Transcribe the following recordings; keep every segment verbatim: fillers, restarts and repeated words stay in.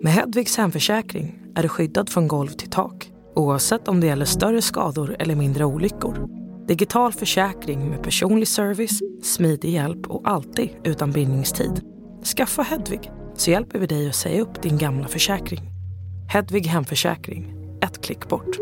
Med Hedvigs hemförsäkring är du skyddad från golv till tak, oavsett om det gäller större skador eller mindre olyckor. Digital försäkring med personlig service, smidig hjälp och alltid utan bindningstid. Skaffa Hedvig så hjälper vi dig att säga upp din gamla försäkring. Hedvig hemförsäkring, ett klick bort.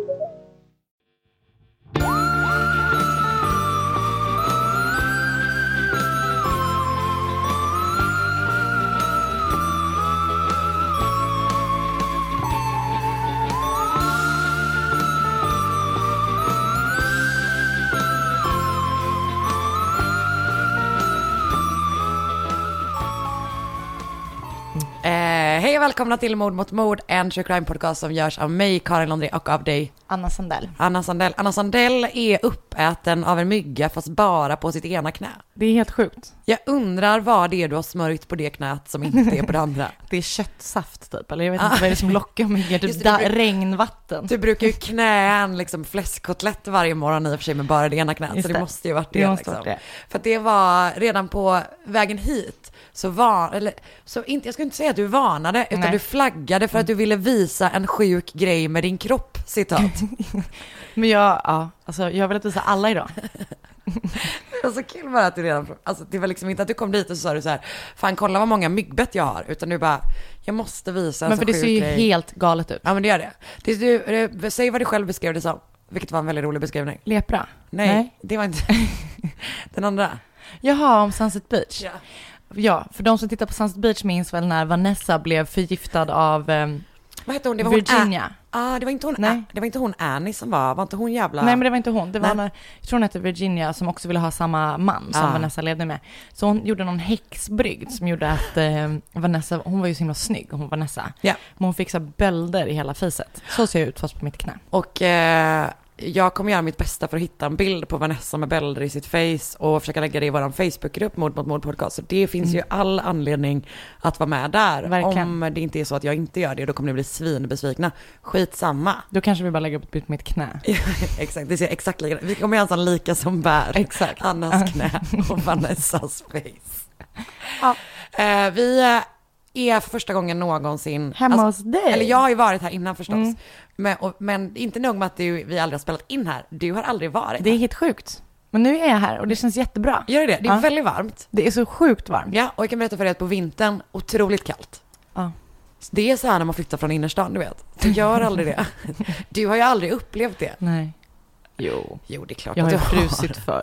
Eh, hej och välkomna till Mord mot mord, en true crime podcast som görs av mig, Karin Londré, och av dig, Anna Sandell. Anna Sandell. Anna Sandell är uppäten av en mygga fast bara på sitt ena knä. Det är helt sjukt. Jag undrar vad det är du har smörjt på det knät som inte är på det andra. Det är köttsaft typ, eller jag vet inte vad det är som lockar myggor, typ Just det, da- du bruk- regnvatten. Du brukar ju knä en liksom fläskkotlett varje morgon i och för sig med bara det ena knät. Just Så det, det. måste ju varit Det det, måste liksom. varit det. För att det var redan på vägen hit så var, eller så inte, jag ska inte säga att du varnade, utan Nej. du flaggade för att du ville visa en sjuk grej med din kropp, citat. Men jag, ja, alltså jag vill att visa alla idag. Det var så kul bara att du redan, alltså det var liksom inte att du kom dit och så sa du så här, fan kolla vad många myggbett jag har, utan du bara, jag måste visa en Men så för det sjuk ser ju grej. helt galet ut. Ja men det gör det. det, är du, eh, säg vad du själv beskrev det som, vilket var en väldigt rolig beskrivning. Lepra? Nej, Nej. det var inte den andra. Jaha, om Sunset Beach. Ja. Ja, för de som tittar på Sunset Beach minns väl när Vanessa blev förgiftad av um, Vad hette hon? Det var Virginia. Hon ah, det var inte hon. Nej. Ä- det var inte hon Annie som var. Var inte hon jävla? Nej, men det var inte hon. Det var Nej. när, jag tror hon hette Virginia, som också ville ha samma man som Ah. Vanessa levde med. Så hon gjorde någon häxbrygd som gjorde att eh, Vanessa, hon var ju så himla snygg, hon Vanessa. Ja. Men hon fick så bölder i hela fiset. Så ser jag ut fast på mitt knä. Och eh, jag kommer göra mitt bästa för att hitta en bild på Vanessa med bälder i sitt face och försöka lägga det i vår Facebookgrupp Mord mot mord podcast. Så det finns mm. ju all anledning att vara med där. Verkligen. Om det inte är så att jag inte gör det, då kommer ni bli svinbesvikna. Skitsamma. Då kanske vi bara lägger upp ett bild på mitt knä. Exakt, det ser exakt lika. Vi kommer göra en sån lika som bär. Exakt. Annas knä och Vanessas face. Ja. Eh, vi är för första gången någonsin Hemma alltså, hos dig? Eller jag har ju varit här innan förstås. Mm. Men, och, men inte nog med att du, vi aldrig har spelat in här. Du har aldrig varit Det är här. helt sjukt. Men nu är jag här och det känns jättebra. Gör det? Det är Ja. väldigt varmt. Det är så sjukt varmt. Ja, och jag kan berätta för dig att på vintern, otroligt kallt. Ja. Det är så här när man flyttar från innerstan, du vet. Du gör aldrig det. Du har ju aldrig upplevt det. Nej. Jo. Jo, det är klart Jag har att ju du har. frusit för.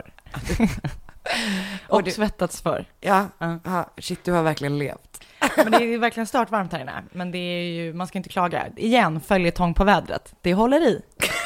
Och och du- svettats för. Ja, Ja. ja, shit, du har verkligen levt. Men det är verkligen stört varmt här inne. Men det är ju, man ska inte klaga. Igen, följetong på vädret. Det håller i.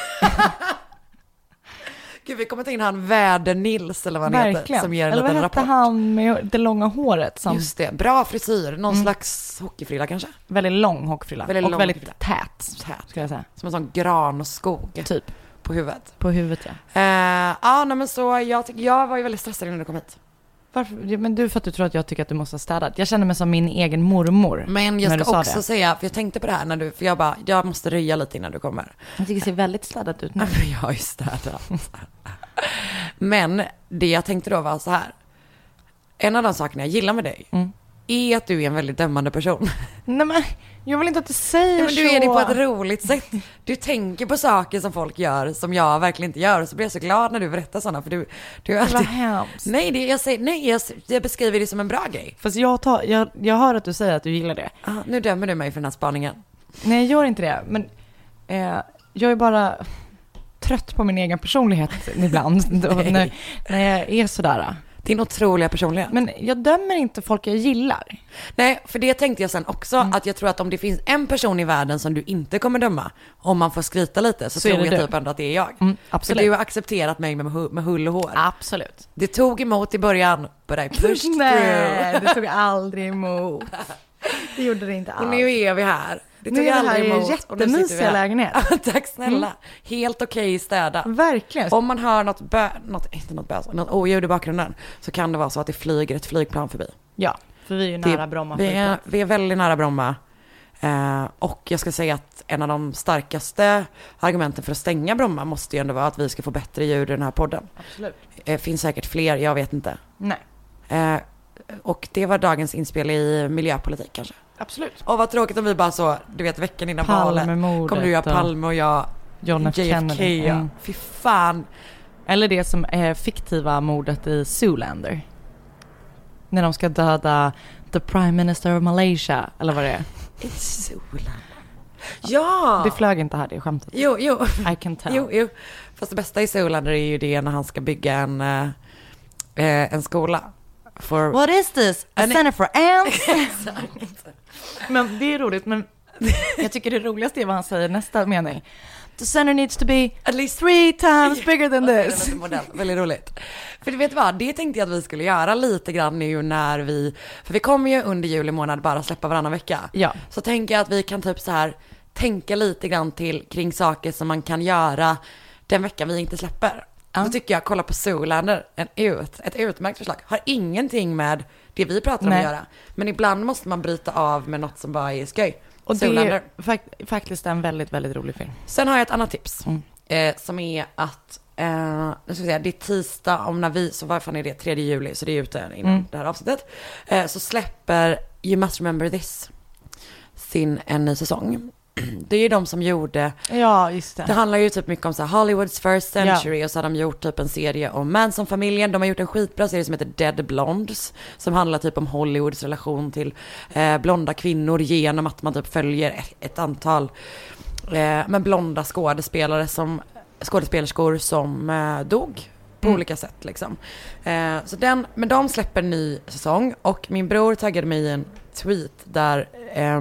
Gud, vi kommer ta in han Väder-Nils eller vad han heter. Verkligen. Som ger en Eller vad liten hette rapport. han med det långa håret? Som Just det, bra frisyr. Någon Mm. slags hockeyfrilla kanske. väldigt lång hockeyfrilla. Väldigt och lång väldigt hockeyfrilla. tät, Tät. ska jag säga. Som en sån gran och skog Typ. på huvudet. På huvudet, ja. Eh, ja, nej, men så jag, tyck- jag var ju väldigt stressad innan du kom hit. Varför? Ja, men du, för att du tror att jag tycker att du måste ha städat. Jag känner mig som min egen mormor. Men jag när du ska sa också det. säga, för jag tänkte på det här när du, för jag bara, jag måste röja lite innan du kommer. Jag tycker det ser väldigt städat ut nu. Men jag har ju städat. Men det jag tänkte då var så här. En av de sakerna jag gillar med dig Mm. är att du är en väldigt dömande person. Nej, men jag vill inte att du säger Ja, men du så. är det på ett roligt sätt. Du tänker på saker som folk gör som jag verkligen inte gör. Och så blir jag så glad när du berättar sådana. För du, du är Det var alltid... hemskt. Nej, det, jag, säger, nej jag, jag beskriver det som en bra grej. Fast jag, tar, jag, jag hör att du säger att du gillar det. Ah, nu dömer du mig för den här spaningen. Nej, jag gör inte det. Men eh, jag är bara trött på min egen personlighet ibland. då, när, när jag är sådär. Din otroliga personlighet. Men jag dömer inte folk jag gillar. Nej, för det tänkte jag sen också. Mm. Att jag tror att om det finns en person i världen som du inte kommer döma, om man får skryta lite, så, Så är tror det jag du. typ ändå att det är jag. Mm, För absolut. du har accepterat mig med, hu- med hull och hår. Absolut. Det tog emot i början, but I pushed Nej, through. det tog aldrig emot. Det gjorde det inte alls. Och nu är vi här. Det Nu tog är vi här aldrig i en emot. och nu sitter vi jättemysiga här. lägenhet. Tack snälla. Mm. Helt okej städat. Verkligen. Om man hör något, bö- något, inte något, bös, något oljud i bakgrunden, så kan det vara så att det flyger ett flygplan förbi. Ja, för vi är ju Det- nära Bromma Vi är, flygplats. vi är väldigt nära Bromma. Eh, och jag ska säga att en av de starkaste argumenten för att stänga Bromma måste ju ändå vara att vi ska få bättre ljud i den här podden. Absolut. Det eh, finns säkert fler, jag vet inte. Nej. Eh, och det var dagens inspel i miljöpolitik kanske. Absolut. Och vad tråkigt om vi bara så, du vet veckan innan valet kommer du göra Palme och jag John F. J F K. Kennedy. Ja. Mm. Fy fan. Eller det som är fiktiva mordet i Zoolander. När de ska döda the Prime Minister of Malaysia, eller vad det är. It's Zoolander. Ja! Det flög inte här, det är skämtet. Jo, jo. I can tell. Jo, jo. Fast det bästa i Zoolander är ju det när han ska bygga en, eh, en skola. For... What is this? A An... center for ants? Men det är roligt, men jag tycker det roligaste är vad han säger nästa mening. The center needs to be at least three times bigger than this. Modell. Väldigt roligt. För du vet vad, det tänkte jag att vi skulle göra lite grann nu när vi, för vi kommer ju under juli månad bara släppa varannan vecka. Ja. Så tänker jag att vi kan typ så här tänka lite grann till kring saker som man kan göra den veckan vi inte släpper. Ja. Då tycker jag, kolla på Zoolander, en ut, ett utmärkt förslag. Har ingenting med det vi pratar om Nej. att göra. Men ibland måste man bryta av med något som bara är skoj. Och det är fakt- faktiskt en väldigt, väldigt rolig film. Sen har jag ett annat tips. Mm. Eh, som är att, eh, nu ska vi säga, det är tisdag om när vi, så vad fan är det, tredje juli, så det är ute innan mm. det här avsnittet. Eh, så släpper You Must Remember This sin en ny säsong. Det är ju de som gjorde, ja just det. Det handlar ju typ mycket om så här Hollywoods first century, ja. Och så har de gjort typ en serie om Manson-familjen. De har gjort en skitbra serie som heter Dead Blondes, som handlar typ om Hollywoods relation till eh, blonda kvinnor genom att man typ följer ett, ett antal eh, men blonda skådespelare som skådespelerskor som eh, dog på mm. olika sätt liksom. Eh, så den, men de släpper en ny säsong och min bror taggade mig i en tweet där eh,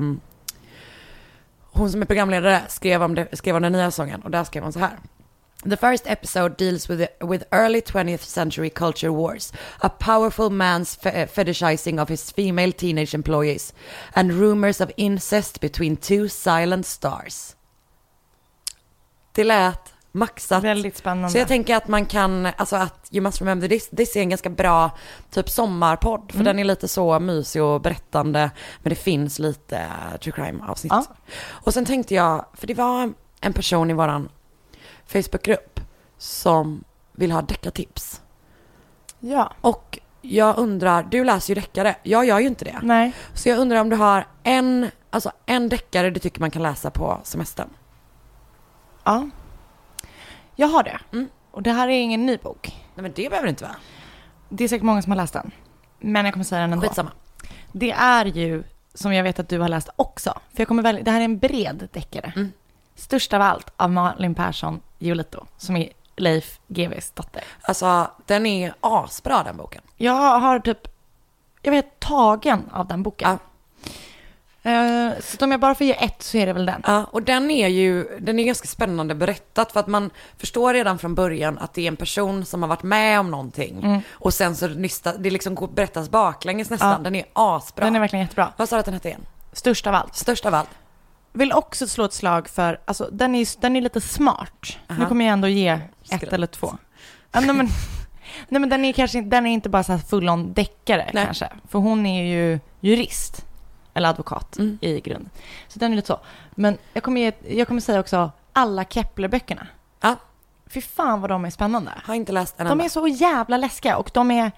hon som är programledare skrev om, det, skrev om den nya säsongen och där skrev hon så här. The first episode deals with, the, with early twentieth century culture wars, a powerful man's fe- fetishizing of his female teenage employees and rumors of incest between two silent stars. Det lät maxat. Väldigt spännande. Så jag tänker att man kan, alltså att You Must Remember This, this är en ganska bra typ sommarpodd, för mm. den är lite så mysig och berättande, men det finns lite true crime avsnitt. Ja. Och sen tänkte jag, för det var en person i våran Facebookgrupp som vill ha deckartips. Ja. Och jag undrar, du läser ju deckare, jag gör ju inte det. Nej. Så jag undrar om du har en, alltså en deckare du tycker man kan läsa på semestern. Ja. Jag har det. Mm. Och det här är ingen ny bok. Nej, men det behöver det inte vara. Det är säkert många som har läst den. Men jag kommer säga den ändå. Skitsamma. Det är ju, som jag vet att du har läst också. För jag kommer välja, det här är en bred deckare. Mm. Störst av allt av Malin Persson Giolito, som är Leif G W:s dotter. Alltså, den är asbra den boken. Jag har typ, jag vet, tagen av den boken. Ja. Uh, så om jag bara får ge ett så är det väl den. Ja, och den är ju, den är ganska spännande berättat, för att man förstår redan från början att det är en person som har varit med om någonting. Mm. Och sen så nysta, det liksom berättas baklänges nästan. Ja. Den är asbra. Den är verkligen jättebra. Vad sa du att den hette igen? Störst av allt. Störst av allt. Vill också slå ett slag för, alltså den är, den är lite smart. Uh-huh. Nu kommer jag ändå ge ett Skratt. eller två. Ja, nej, men, nej men den är kanske den är inte bara så här full on deckare nej. kanske. För hon är ju jurist. Eller advokat mm. i grund. Så den är lite så. Men jag kommer, ge, jag kommer säga också alla Kepler-böckerna. Ja. Fy fan vad de är spännande. Har inte läst en De enda. Är så jävla läskiga och de är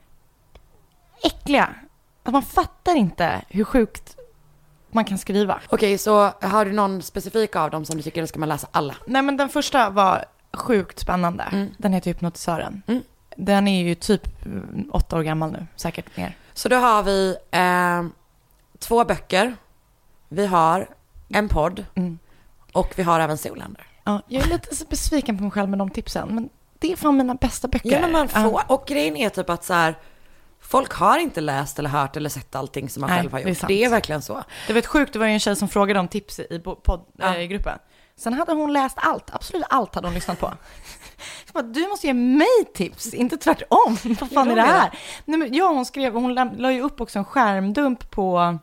äckliga. Att man fattar inte hur sjukt man kan skriva. Okej, så har du någon specifik av dem som du tycker ska man läsa alla? Nej, men den första var sjukt spännande. Mm. Den heter Hypnotisören. Mm. Den är ju typ åtta år gammal nu. Säkert mer. Så då har vi... Eh... Två böcker, vi har en podd mm. och vi har även Zoolander. Ja, jag är lite så besviken på mig själv med de tipsen, men det är fan mina bästa böcker. Ja, men man får, ja. Och grejen är typ att så här, folk har inte läst eller hört eller sett allting som man Nej, själv har gjort. Det är, det är verkligen så. Det var ett sjukt, det var ju en tjej som frågade om tips i, podd, ja. äh, i gruppen. Sen hade hon läst allt, absolut allt hade hon lyssnat på. Bara, du måste ge mig tips, inte tvärtom. Vad fan är det här? Nej, men, ja, hon skrev, hon la, la ju upp också en skärmdump på...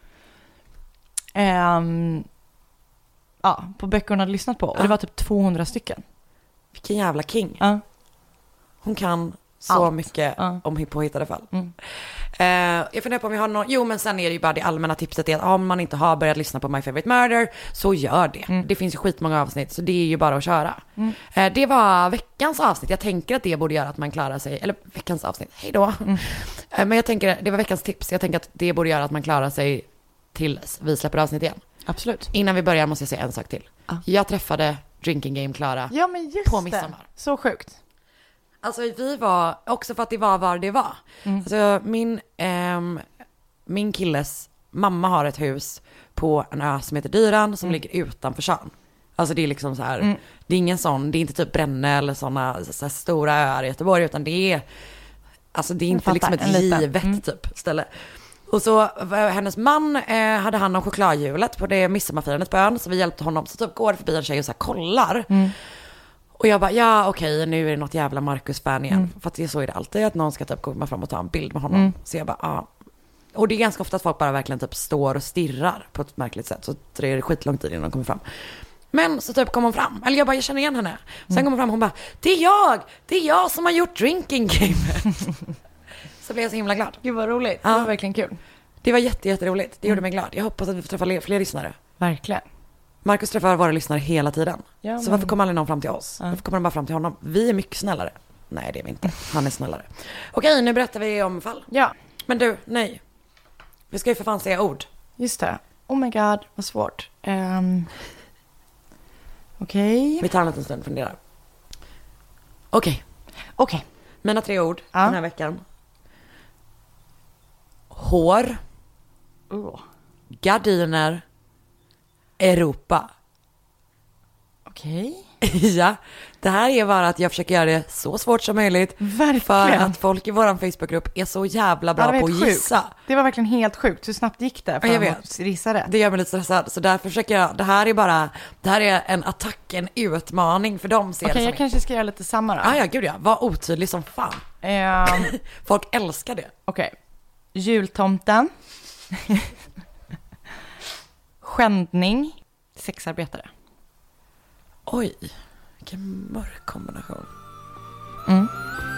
Um, ja, på böcker hon hade lyssnat på. Och ja. det var typ tvåhundra stycken. Vilken jävla king. Ja. Hon kan så Allt. mycket ja. om påhittade fall. Mm. Uh, jag funderar på om jag har någon... Jo, men sen är det ju bara det allmänna tipset är att om man inte har börjat lyssna på My Favorite Murder, så gör det. Mm. Det finns ju skitmånga avsnitt, så det är ju bara att köra. Mm. Uh, det var veckans avsnitt. Jag tänker att det borde göra att man klarar sig... Eller veckans avsnitt, hej då. Mm. Uh, men jag tänker, det var veckans tips. Jag tänker att det borde göra att man klarar sig till vi släpper avsnitt igen. Absolut. Innan vi börjar måste jag säga en sak till. Ah. Jag träffade Drinking Game Klara ja, men just på midsommar. Det. Så sjukt. Alltså vi var, också för att det var var det var. Mm. Alltså min, ehm, min killes mamma har ett hus på en ö som heter Dyran som mm. ligger utanför Tjörn. Alltså det är liksom så här, mm. det är ingen sån, det är inte typ Brännö eller såna så här stora öar i Göteborg, utan det är, alltså det är inte liksom ett givet mm. typ ställe. Och så hennes man eh, hade hand om chokladhjulet på det midsommarfirandet på ön, så vi hjälpte honom. Så typ går det förbi en tjej och så här kollar. Mm. Och jag bara, ja okej, okay, nu är det något jävla Marcus-fan igen. Mm. För att det så är det alltid att någon ska typ komma fram och ta en bild med honom. Mm. Så jag bara, ja. Och det är ganska ofta att folk bara verkligen typ står och stirrar på ett märkligt sätt. Så det är skitlång tid innan de kommer fram. Men så typ kom hon fram, eller jag bara, jag känner igen henne. Sen mm. kom hon fram och hon bara, det är jag, det är jag som har gjort Drinking Game. Så blev jag så himla glad. Gud vad roligt, det ja. var verkligen kul. Det var jätte, jätteroligt, det gjorde mig glad. Jag hoppas att vi får träffa fler, fler lyssnare. Verkligen. Marcus träffar våra lyssnare hela tiden. Ja, men... Så varför kommer aldrig någon fram till oss? Ja. Varför kommer de bara fram till honom? Vi är mycket snällare. Nej, det är vi inte. Han är snällare. Okej, nu berättar vi om fall. Ja. Men du, nej. Vi ska ju för fan säga ord. Just det. Oh my god, vad svårt. Um... Okej. Okay. Vi tar en liten stund och funderar. Okej. Okay. Okej. Okay. Mina tre ord ja. Den här veckan. Hår. Oh. Gardiner. Europa. Okej. Okay. Ja, det här är bara att jag försöker göra det så svårt som möjligt. Verkligen. För att folk i våran Facebookgrupp är så jävla bra ja, på att gissa. Sjukt. Det var verkligen helt sjukt. Hur snabbt gick det för jag vet. Att gissa det? Det gör mig lite stressad. Så därför försöker jag, det här är bara, det här är en attack, en utmaning för dem. Okej, okay, jag kanske ska göra lite samma då. Ah, ja, gud ja. Var otydlig som fan. Um, folk älskar det. Okej. Okay. Jultomten. Skändning. Sexarbetare. Oj, vilken mörk kombination. Mm.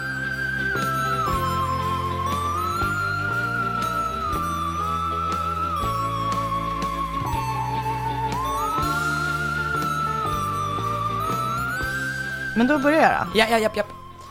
Men då börjar jag då. Ja, ja, ja, ja.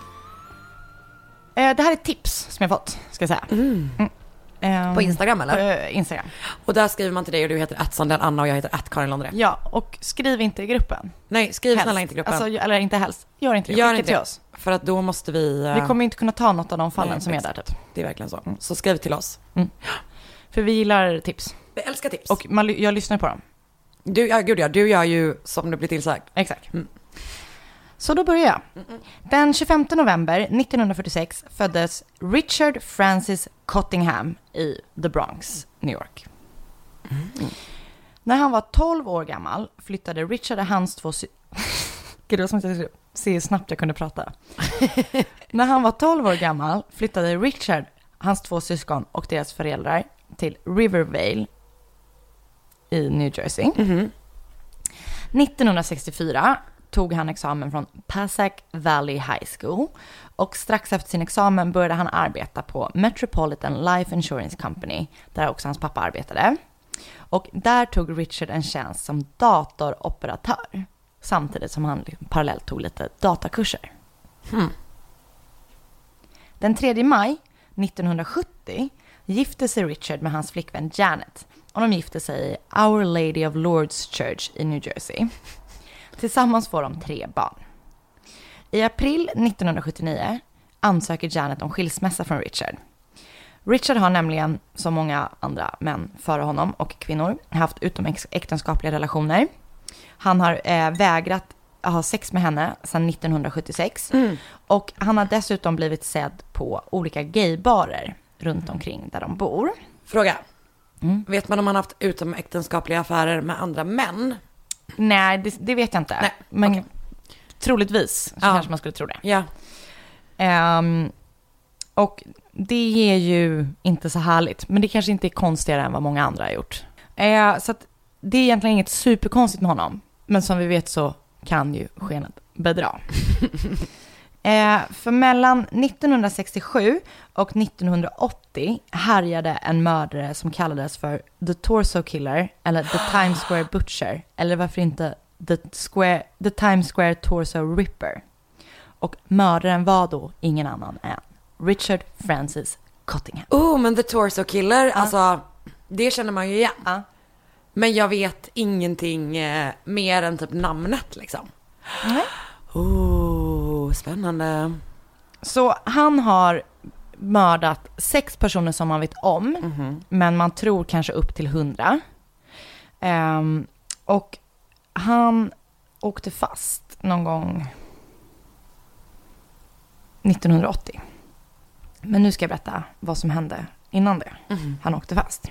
Eh, det här är ett tips som jag fått, ska jag säga. Mm. Mm. Um, på Instagram eller? På uh, Instagram. Och där skriver man till dig och du heter att Sandell Anna och jag heter att Karin Londre. Ja, och skriv inte i gruppen. Nej, skriv helst. Snälla inte i gruppen. Alltså, eller inte helst. Gör inte det. Gör Skicka inte till oss. För att då måste vi... Uh... Vi kommer inte kunna ta något av de fallen Nej, som exakt. Är där. Typ. Det är verkligen så. Mm. Så skriv till oss. Mm. För vi gillar tips. Vi älskar tips. Och man, jag lyssnar på dem. Du, ja, gud ja, du gör ju som det blir tillsagd. Exakt. Mm. Så då börjar jag. Mm-mm. Den tjugofemte november nittonhundrafyrtiosex föddes Richard Francis Cottingham i The Bronx, New York. Mm. När han var tolv år gammal flyttade Richard och hans två sy- Gud, det var som att jag se hur snabbt jag kunde prata. När han var tolv år gammal flyttade Richard, hans två syskon och deras föräldrar till Rivervale i New Jersey. Mm-hmm. nittonhundrasextiofyra tog han examen från Passaic Valley High School och strax efter sin examen började han arbeta på Metropolitan Life Insurance Company där också hans pappa arbetade. Och där tog Richard en tjänst som datoroperatör samtidigt som han parallellt tog lite datakurser. Hmm. Den tredje maj nittonhundrasjuttio gifte sig Richard med hans flickvän Janet och de gifte sig i Our Lady of Lourdes Church i New Jersey. Tillsammans får de tre barn. I april nittonhundrasjuttionio ansöker Janet om skilsmässa från Richard. Richard har nämligen, som många andra män före honom och kvinnor, haft utomäktenskapliga relationer. Han har eh, vägrat ha sex med henne sedan nittonhundrasjuttiosex. Mm. Och han har dessutom blivit sedd på olika gaybarer runt omkring där de bor. Fråga. Mm. Vet man om han haft utomäktenskapliga affärer med andra män? Nej, det, det vet jag inte. Nej. Men okay. Troligtvis så ja. Kanske man skulle tro det. Ja. Um, och det är ju inte så härligt. Men det kanske inte är konstigare än vad många andra har gjort. Uh, så att det är egentligen inget superkonstigt med honom. Men som vi vet så kan ju skenet bedra. uh, för mellan nittonhundrasextiosju och nittonhundraåttio härjade en mördare som kallades för The Torso Killer eller The Times Square Butcher eller varför inte The, Square, The Times Square Torso Ripper. Och mördaren var då ingen annan än Richard Francis Cottingham. Oh, men The Torso Killer, ah. alltså Det känner man ju igen. Ja. Men jag vet ingenting eh, mer än typ namnet liksom. Nej. Oh, spännande. Så han har mördat sex personer som man vet om. Mm-hmm. Men man tror kanske upp till hundra. Um, och han åkte fast någon gång nittonhundraåttio. Men nu ska jag berätta vad som hände innan det. Mm-hmm. Han åkte fast.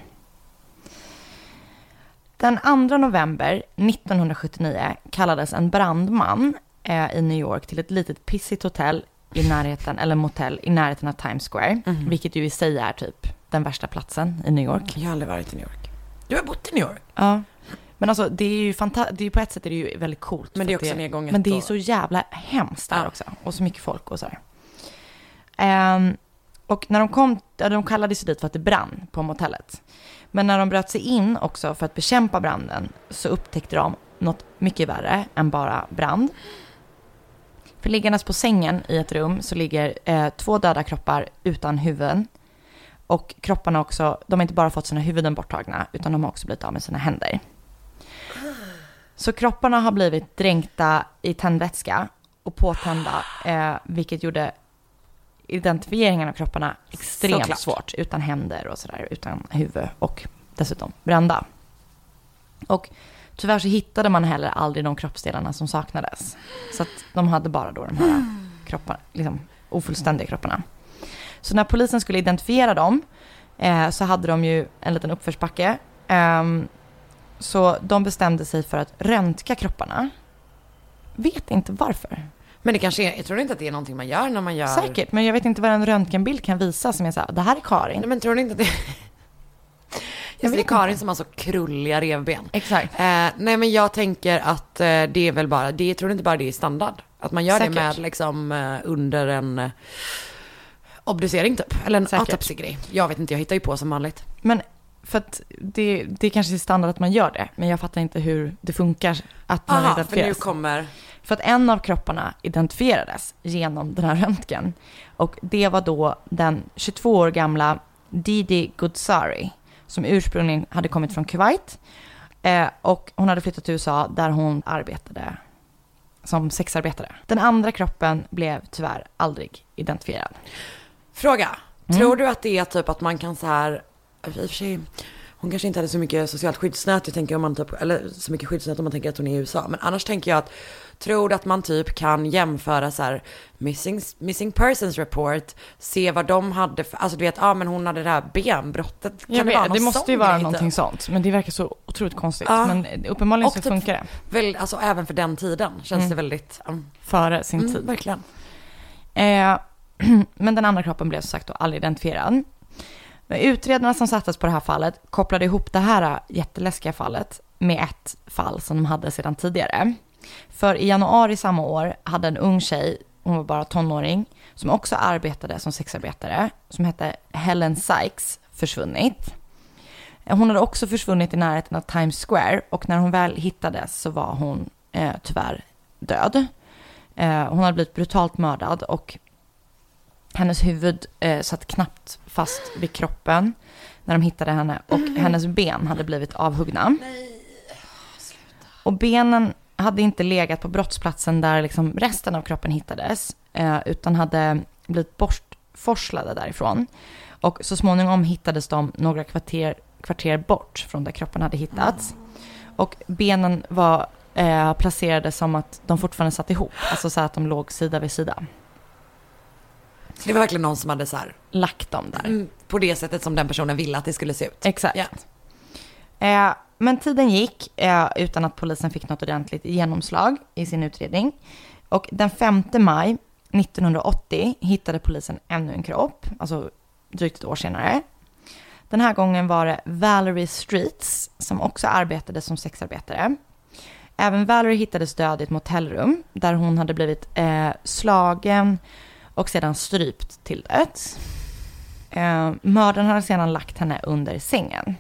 Den andra november nittonhundrasjuttionio kallades en brandman eh, i New York till ett litet pissigt hotell i närheten, eller motell i närheten av Times Square. Mm-hmm. Vilket ju i sig är typ den värsta platsen i New York. Jag har aldrig varit i New York. Du har bott i New York? Ja. Men alltså det är ju fantastiskt, det är på ett sätt är det ju väldigt coolt. Men det är också det, nedgånget. Men det är och... så jävla hemskt där ja. också. Och så mycket folk och så här. Um, och när de kom, ja, de kallades dit för att det brann på motellet. Men när de bröt sig in också för att bekämpa branden så upptäckte de något mycket värre än bara brand. För liggandes på sängen i ett rum så ligger eh, två döda kroppar utan huvuden. Och kropparna också, de har inte bara fått sina huvuden borttagna utan de har också blivit av med sina händer. Så kropparna har blivit dränkta i tändvätska och påtända, eh, vilket gjorde identifieringen av kropparna extremt Såklart. svårt. Utan händer och sådär, utan huvud och dessutom brända. Och tyvärr så hittade man heller aldrig de kroppsdelarna som saknades. Så att de hade bara då de här kropparna, liksom ofullständiga kropparna. Så när polisen skulle identifiera dem eh, så hade de ju en liten uppförsbacke. Um, så de bestämde sig för att röntga kropparna. Vet inte varför. Men det kanske är, jag tror inte att det är någonting man gör när man gör... Säkert, men jag vet inte vad en röntgenbild kan visa som är så här, det här är Karin. Nej, men tror ni inte att det... Just det är Karin inte. Som har så krulliga revben. Exakt. Eh, nej, men jag tänker att eh, det är väl bara, det tror inte bara det är standard. Att man gör Säkert. det med liksom eh, under en eh, obducering typ. Eller en autopsy-grej. Jag vet inte, jag hittar ju på som vanligt. Men för att det, det kanske är standard att man gör det. Men jag fattar inte hur det funkar att man Aha, för identifieras. nu kommer... För att en av kropparna identifierades genom den här röntgen. Och det var då den tjugotvå år gamla Didi Goodsari. Som ursprungligen hade kommit från Kuwait. Eh, och hon hade flyttat till U S A där hon arbetade som sexarbetare. Den andra kroppen blev tyvärr aldrig identifierad. Fråga. Mm. Tror du att det är typ att man kan så här... I och för sig, hon kanske inte hade så mycket socialt skyddsnät. Jag tänker om man typ, eller så mycket skyddsnät om man tänker att hon är i U S A. Men annars tänker jag att... Tror du att man typ kan jämföra så här missing, missing persons report, se vad de hade för, alltså du vet, ja ah, men hon hade det här benbrottet. Kan Jag det vet, vara det måste ju vara grej, någonting typ? sånt. Men det verkar så otroligt konstigt. Ja. Men uppenbarligen Och så typ, funkar det. Väl, alltså även för den tiden känns Mm. det väldigt... Um, Före sin mm, tid. verkligen. Eh, men den andra kroppen blev som sagt då aldrig identifierad. Men utredarna som sattes på det här fallet kopplade ihop det här jätteläskiga fallet med ett fall som de hade sedan tidigare. För i januari samma år hade en ung tjej, hon var bara tonåring, som också arbetade som sexarbetare, som hette Helen Sykes, försvunnit. Hon hade också försvunnit i närheten av Times Square och när hon väl hittades så var hon eh, tyvärr död. Eh, hon hade blivit brutalt mördad och hennes huvud eh, satt knappt fast vid kroppen när de hittade henne och mm. hennes ben hade blivit avhuggna. Nej, sluta. Och benen hade inte legat på brottsplatsen där liksom resten av kroppen hittades eh, utan hade blivit bortforslade därifrån. Och så småningom hittades de några kvarter, kvarter bort från där kroppen hade hittats. Mm. Och benen var eh, placerade som att de fortfarande satt ihop. Alltså så att de låg sida vid sida. Det var verkligen någon som hade så här... Lagt dem där. Mm, på det sättet som den personen ville att det skulle se ut. Exakt. Yeah. Eh, men tiden gick eh, utan att polisen fick något ordentligt genomslag i sin utredning. Och den femte maj nittonhundraåttio hittade polisen ännu en kropp. Alltså drygt ett år senare. Den här gången var det Valerie Streets som också arbetade som sexarbetare. Även Valerie hittades död i ett motellrum där hon hade blivit eh, slagen och sedan strypt till döds. Eh, mördaren hade sedan lagt henne under sängen.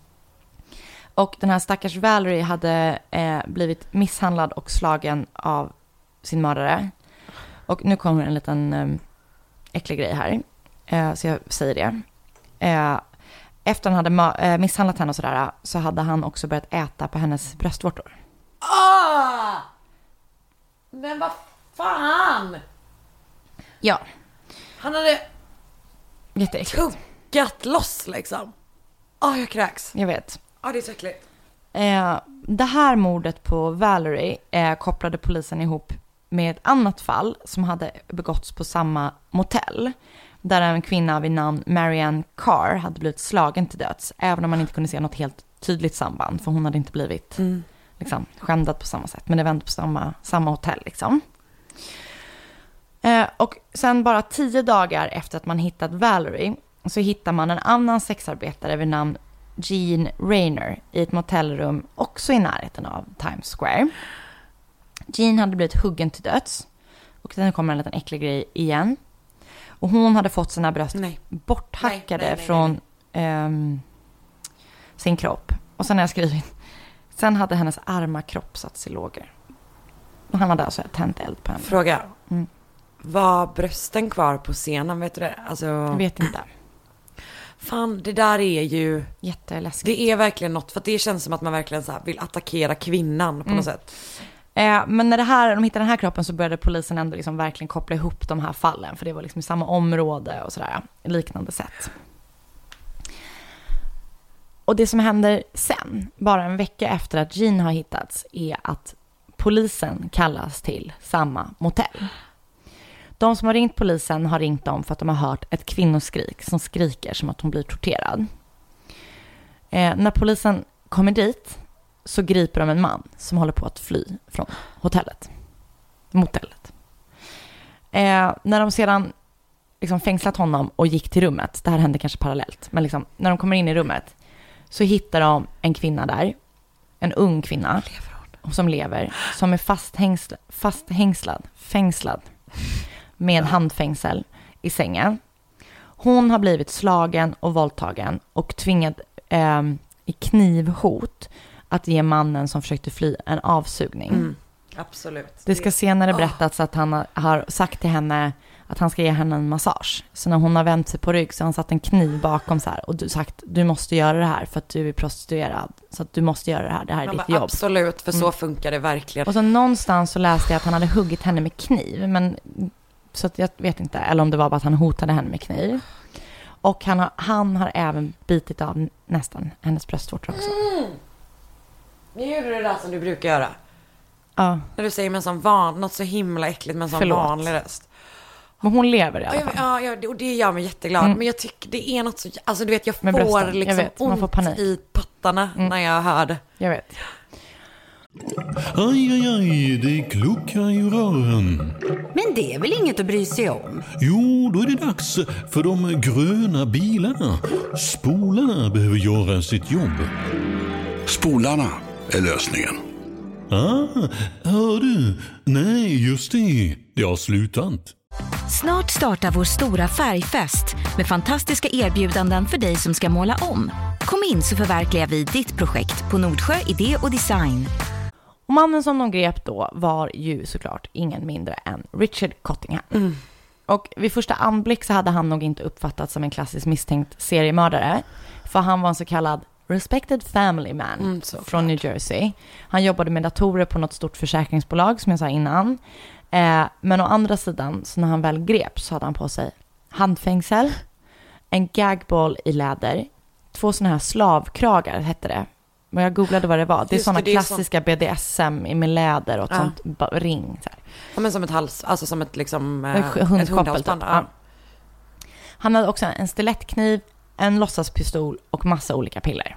Och den här stackars Valerie hade eh, blivit misshandlad och slagen av sin mördare. Och nu kommer en liten eh, äcklig grej här. Eh, så jag säger det. Eh, efter han hade misshandlat henne och sådär, så hade han också börjat äta på hennes bröstvårtor. Ah! Men vad fan? Ja. Han hade jätteäckligt tuggat loss liksom. Ah, jag kräks. Jag vet. Ah, det är så äckligt. Eh, det här mordet på Valerie eh, kopplade polisen ihop med ett annat fall som hade begåtts på samma motell. Där en kvinna vid namn Marianne Carr hade blivit slagen till döds. Även om man inte kunde se något helt tydligt samband. För hon hade inte blivit mm. liksom, skändad på samma sätt. Men det vände på samma, samma hotell liksom. Eh, och sen bara tio dagar efter att man hittat Valerie så hittar man en annan sexarbetare vid namn Jean Rayner i ett motellrum också i närheten av Times Square. Jean hade blivit huggen till döds. Och sen kommer en liten äcklig grej igen. Och hon hade fått sina bröst nej. borthackade nej, nej, nej, från um, sin kropp. Och sen har jag skrivit, sen hade hennes arma kropp satts i lågor. Och han hade alltså tänt eld på henne. Fråga, mm. var brösten kvar på scenen, vet du det? Alltså... Jag vet inte. Fan, det där är ju... jätteläskigt. Det är verkligen något, för det känns som att man verkligen så här vill attackera kvinnan på mm. något sätt. Eh, men när det här, de hittade den här kroppen så började polisen ändå liksom verkligen koppla ihop de här fallen. För det var liksom i samma område och sådär, liknande sätt. Och det som händer sen, bara en vecka efter att Jean har hittats, är att polisen kallas till samma motell. De som har ringt polisen har ringt dem för att de har hört ett kvinnoskrik som skriker som att hon blir torterad. Eh, när polisen kommer dit så griper de en man som håller på att fly från hotellet. Motellet. Eh, när de sedan liksom fängslat honom och gick till rummet, det här hände kanske parallellt, men liksom, när de kommer in i rummet så hittar de en kvinna där, en ung kvinna lever hon? som lever, som är fasthängslad, fasthängslad fängslad med handfängsel i sängen. Hon har blivit slagen och våldtagen och tvingad eh, i knivhot att ge mannen som försökte fly en avsugning. Mm, absolut. Det ska senare berättas att han har sagt till henne att han ska ge henne en massage. Så när hon har vänt sig på rygg så har han satt en kniv bakom så här och du sagt du måste göra det här för att du är prostituerad. Så att du måste göra det här, det här är han ditt bara, jobb. Absolut, för mm. så funkar det verkligen. Och så någonstans så läste jag att han hade huggit henne med kniv, men så att jag vet inte, eller om det var bara att han hotade henne med kniv. Och han har, han har även bitit av nästan hennes bröstvårtor också. Mm. Nu gjorde du det där som du brukar göra. Ja. När du säger med en sån van, något så himla äckligt med en sån Förlåt. vanlig röst. Men hon lever i alla fall. Ja, ja, och det gör mig jätteglad. Mm. Men jag tycker det är något så... Alltså du vet, jag får brösten. liksom jag vet, man får ont panik. i pattarna mm. när jag hör det. Jag vet. Aj, aj, aj, det kluckar i rören. Men det är väl inget att bry sig om? Jo, då är det dags för de gröna bilarna. Spolarna behöver göra sitt jobb. Spolarna är lösningen. Ah, hör du? Nej, just det. Det har slutat. Snart startar vår stora färgfest med fantastiska erbjudanden för dig som ska måla om. Kom in så förverkligar vi ditt projekt på Nordsjö Idé och Design. Och mannen som de grep då var ju såklart ingen mindre än Richard Cottingham. Mm. Och vid första anblick så hade han nog inte uppfattats som en klassisk misstänkt seriemördare. För han var en så kallad respected family man mm, från New Jersey. Han jobbade med datorer på något stort försäkringsbolag som jag sa innan. Eh, men å andra sidan, så när han väl grep så hade han på sig handfängsel, en gagball i läder, två såna här slavkragar hette det. Men jag googlade vad det var. Det är såna klassiska som... B D S M med läder och ett ja. sånt ba- ring. Så här. Ja, men som ett hals, alltså som ett liksom eh, ett hundhalsband. Ja. Han hade också en stilettkniv, en låtsaspistol och massa olika piller.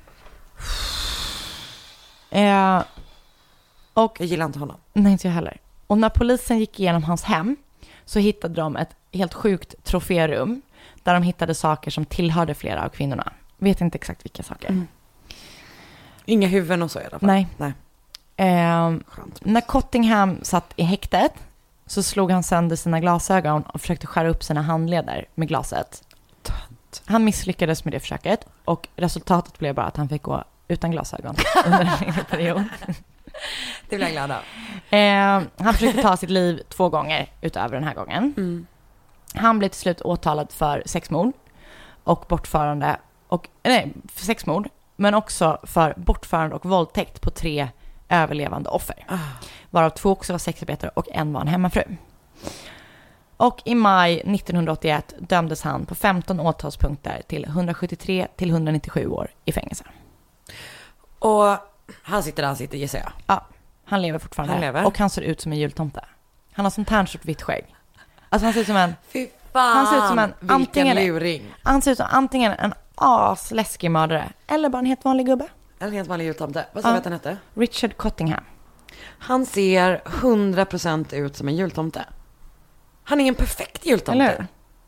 Eh, och jag gillar inte honom. Nej, inte jag heller. Och när polisen gick igenom hans hem så hittade de ett helt sjukt troférum där de hittade saker som tillhörde flera av kvinnorna. Vet inte exakt vilka saker. Mm. Inga huvuden och så i alla fall. Nej. Nej. Eh, när Cottingham satt i häktet så slog han sönder sina glasögon och försökte skära upp sina handleder med glaset. Tönt. Han misslyckades med det försöket och resultatet blev bara att han fick gå utan glasögon under en längre period. Det blir jag glad av. Eh, han försökte ta sitt liv två gånger utöver den här gången. Mm. Han blev till slut åtalad för sexmord och bortförande och, nej, för sexmord, men också för bortförande och våldtäkt på tre överlevande offer. Ah. Varav två också var sexarbetare och en var en hemmafru. Och i maj nittonhundraåttioett dömdes han på femton åtalspunkter till hundrasjuttiotre till hundranittiosju år i fängelse. Och han sitter där han sitter, gissar jag. Ja, han lever fortfarande. Han lever. Och han ser ut som en jultomte. Han har sånt här stort vitt skägg. Alltså han ser ut som en... Fy fan, han ser ut som en, vilken antingen, luring. Han ser ut som antingen en asläskig mördare eller bara en helt vanlig gubbe. En helt vanlig jultomte. Vad sa du ja. att han hette? Richard Cottingham. Han ser hundra procent ut som en jultomte. Han är en perfekt jultomte. Eller?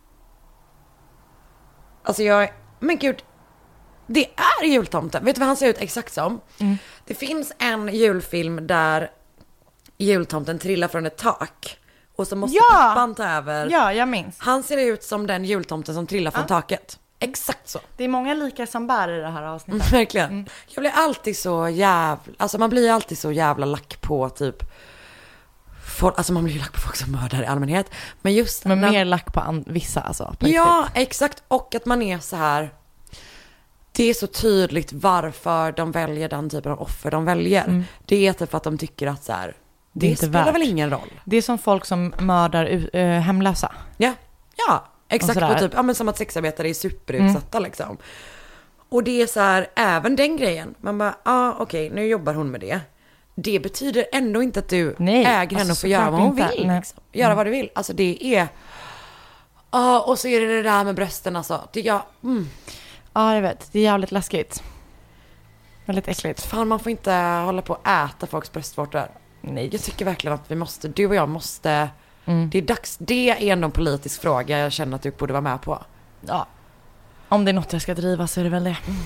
Alltså jag... Men gud, det är jultomten. Vet du vad han ser ut exakt som? Mm. Det finns en julfilm där jultomten trillar från ett tak. Och så måste ja! pappan ta över. Ja, jag minns. Han ser ut som den jultomten som trillar från ja. taket. Exakt så. Det är många likar som bär i det här avsnittet. Mm, verkligen. Mm. Jag blir alltid så jävla... Alltså man blir alltid så jävla lack på typ... Folk, alltså man blir ju lack på folk som mördar i allmänhet. Men just... Men när... mer lack på an- vissa alltså. På ja, exakt. Och att man är så här... Det är så tydligt varför de väljer den typen av offer de väljer. Mm. Det är typ för att de tycker att så här... Det, det spelar värt. väl ingen roll. Det är som folk som mördar uh, hemlösa. Ja, ja. Exakt, och, och typ, ja, men som att sexarbetare är superutsatta mm. liksom. Och det är så här, även den grejen. Man bara, ja ah, okej, okay, nu jobbar hon med det. Det betyder ändå inte att du Nej, äger alltså, henne och får göra vad hon vill. Liksom. Göra mm. vad du vill. Alltså det är, ja, ah, och så är det det där med brösten alltså. Det, ja, mm. ja, jag vet. Det är jävligt läskigt. Väldigt äckligt. Fan, man får inte hålla på att äta folks bröstvårtor. Nej. Jag tycker verkligen att vi måste, du och jag måste... Mm. Det är dags, det är ändå en politisk fråga jag känner att du borde vara med på. Ja. Om det är något jag ska driva så är det väl det. Mm.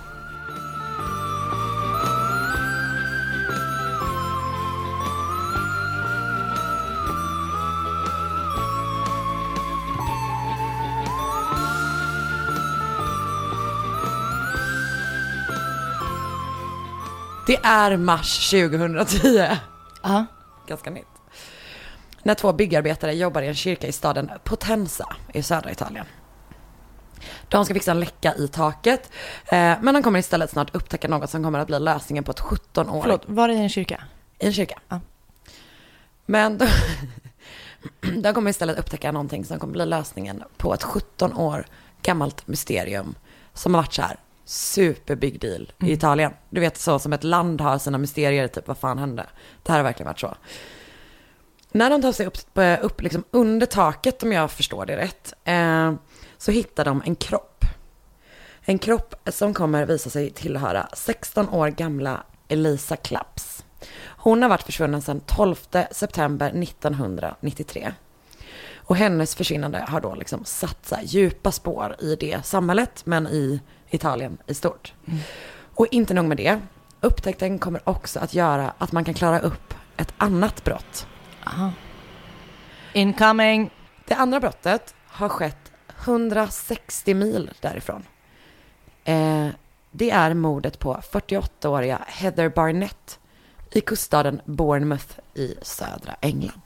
Det är mars tjugohundratio. Ja. Ganska nytt. När två byggarbetare jobbar i en kyrka i staden Potenza i södra Italien. De ska fixa en läcka i taket, eh, men de kommer istället snart upptäcka något som kommer att bli lösningen på ett sjutton år. Förlåt, var det i en kyrka? I en kyrka. Ja. Men de, de kommer istället upptäcka någonting som kommer bli lösningen på ett sjutton år gammalt mysterium som har varit så här super big deal mm. i Italien. Du vet, så som ett land har sina mysterier, typ vad fan hände? Det här har verkligen varit så. När de tar sig upp, upp liksom under taket, om jag förstår det rätt, eh, så hittar de en kropp. En kropp som kommer visa sig tillhöra sexton år gamla Elisa Claps. Hon har varit försvunnen sedan tolfte september nittonhundranittiotre. Och hennes försvinnande har då liksom satt så här djupa spår i det samhället, men i Italien i stort. Mm. Och inte nog med det. Upptäckten kommer också att göra att man kan klara upp ett annat brott. Aha. Incoming. Det andra brottet har skett hundrasextio mil därifrån. Eh, det är mordet på fyrtioåttaåriga Heather Barnett i kuststaden Bournemouth i södra England.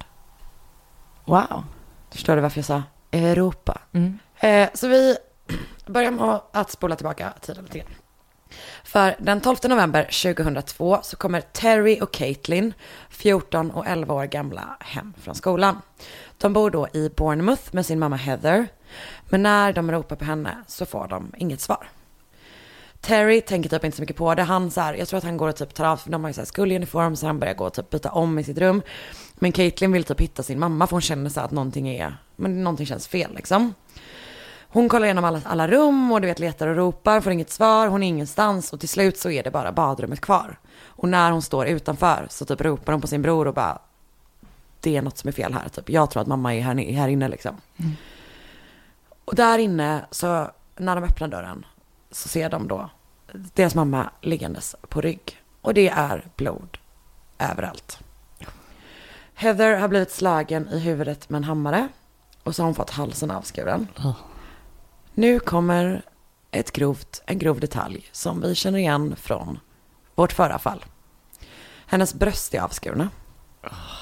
Wow. Förstår du varför jag sa Europa? Mm. Eh, så vi börjar med att spola tillbaka tiden lite grann. För den tolfte november tjugohundratvå så kommer Terry och Caitlin, fjorton och elva år gamla, hem från skolan. De bor då i Bournemouth med sin mamma Heather. Men när de ropar på henne så får de inget svar. Terry tänker typ inte så mycket på det. Han så här, jag tror att han går och typ tar av, för de har ju så här skoluniform, så han börjar gå och typ byta om i sitt rum. Men Caitlin vill typ hitta sin mamma, för hon känner så att någonting är, men någonting känns fel liksom. Hon kollar igenom alla, alla rum och du vet letar och ropar, får inget svar, hon är ingenstans och till slut så är det bara badrummet kvar. Och när hon står utanför så typ ropar hon på sin bror och bara, det är något som är fel här typ. Jag tror att mamma är här, här inne liksom. Mm. Och där inne så när de öppnar dörren så ser de då deras mamma liggandes på rygg. Och det är blod överallt. Heather har blivit slagen i huvudet med en hammare och så har hon fått halsen avskuren. Oh. Nu kommer ett grovt, en grov detalj som vi känner igen från vårt förra fall. Hennes bröst är avskurna. Oh.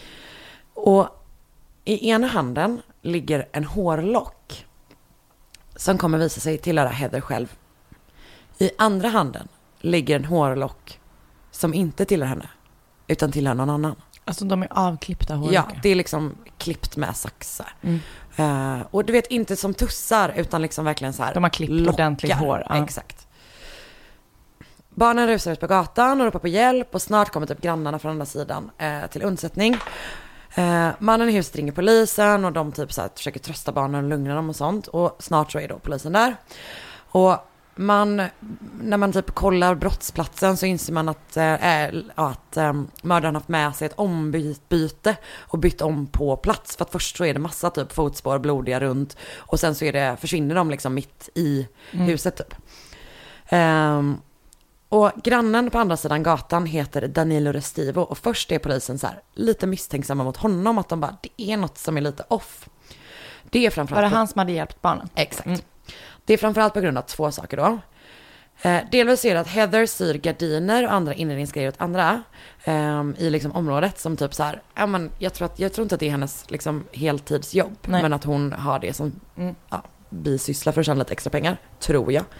Och i ena handen ligger en hårlock som kommer visa sig tillhöra Heather själv. I andra handen ligger en hårlock som inte tillhör henne, utan tillhör någon annan. Alltså de är avklippta hårlockar? Ja, det är liksom klippt med saxar. Mm. Uh, och du vet, inte som tussar, utan liksom verkligen så här. De har klippt lockar. Ordentligt hår. Ja. Exakt. Barnen rusar ut på gatan och ropar på hjälp, och snart kommer typ grannarna från andra sidan eh, till undsättning. Eh, mannen i huset ringer polisen, och de typ så här försöker trösta barnen och lugna dem och sånt. Och snart så är då polisen där. Och man, när man typ kollar brottsplatsen så inser man att, äh, att äh, mördaren haft med sig ett ombyte och bytt om på plats. För att först så är det massa typ fotspår, blodiga runt, och sen så är det, försvinner de liksom mitt i mm. huset typ. Um, och grannen på andra sidan gatan heter Danilo Restivo, och först är polisen så här lite misstänksamma mot honom, att de bara, det är något som är lite off. Det är framförallt... Var det han som hade hjälpt barnen? Exakt. Mm. Det är framförallt på grund av två saker då. Eh, delvis är det att Heather syr gardiner och andra inredningsgrejer åt andra eh, i liksom området, som typ så här, ja, men jag tror att jag tror inte att det är hennes liksom heltidsjobb, Nej. men att hon har det som mm. ja, bisyssla för att tjäna lite extra pengar, tror jag.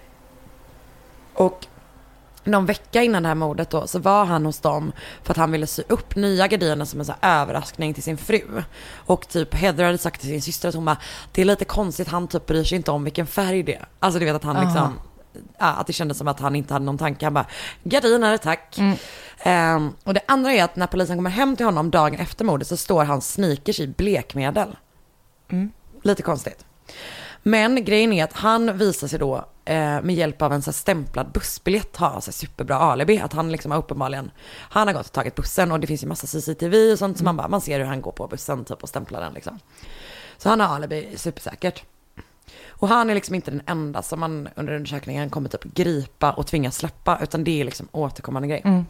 Och någon vecka innan det här mordet då, så var han hos dem för att han ville sy upp nya gardiner som en så här överraskning till sin fru. Och typ Heather hade sagt till sin syster att hon bara, det är lite konstigt, han typ bryr sig inte om vilken färg det är. Alltså du vet att han Aha. liksom, ja, att det kändes som att han inte hade någon tanke. Han bara, gardiner, tack. Mm. Um, och det andra är att när polisen kommer hem till honom dagen efter mordet så står hans sneakers i blekmedel. Mm. Lite konstigt. Men grejen är att han visar sig då eh, med hjälp av en så här stämplad bussbiljett ha så här superbra alibi. Att han liksom har uppenbarligen, han har gått och tagit bussen, och det finns ju massa C C T V och sånt, mm. så man bara, man ser hur han går på bussen typ och stämplar den liksom. Så han har alibi supersäkert. Och han är liksom inte den enda som man under undersökningen kommer typ gripa och tvinga släppa, utan det är liksom återkommande grej. Mm.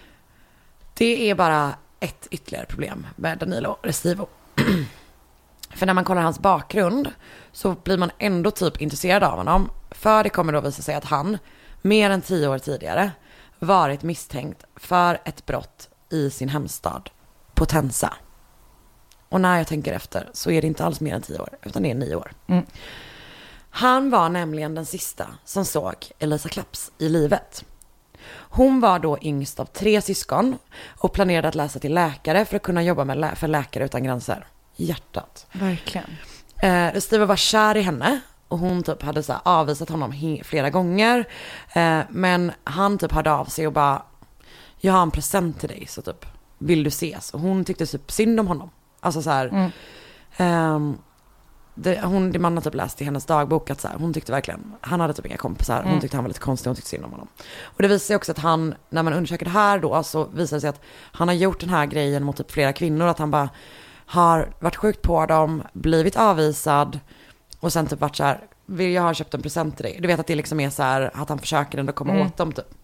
Det är bara ett ytterligare problem med Danilo Restivo. För när man kollar hans bakgrund så blir man ändå typ intresserad av honom. För det kommer då visa sig att han, mer än tio år tidigare, varit misstänkt för ett brott i sin hemstad Potenza. Och när jag tänker efter så är det inte alls mer än tio år, utan det är nio år. Mm. Han var nämligen den sista som såg Elisa Claps i livet. Hon var då yngst av tre syskon och planerade att läsa till läkare för att kunna jobba med lä- för Läkare utan gränser. Hjärtat. Verkligen. Eh, Steve var kär i henne, och hon typ hade så här avvisat honom he- flera gånger. Eh, men han typ hörde av sig och bara, jag har en present till dig, så typ, vill du ses? Och hon tyckte typ synd om honom. Alltså så här, mm. eh, det, hon, det man har typ läst i hennes dagbok att så här, hon tyckte verkligen, han hade typ inga kompisar, hon mm. tyckte han var lite konstig, hon tyckte synd om honom. Och det visar sig också att han, när man undersöker det här då, så visar det sig att han har gjort den här grejen mot typ flera kvinnor, att han bara har varit sjukt på dem, blivit avvisad och sen typ varit så här, vill jag ha köpt en present till dig? Du vet att det liksom är så här, att han försöker ändå komma mm. åt dem typ.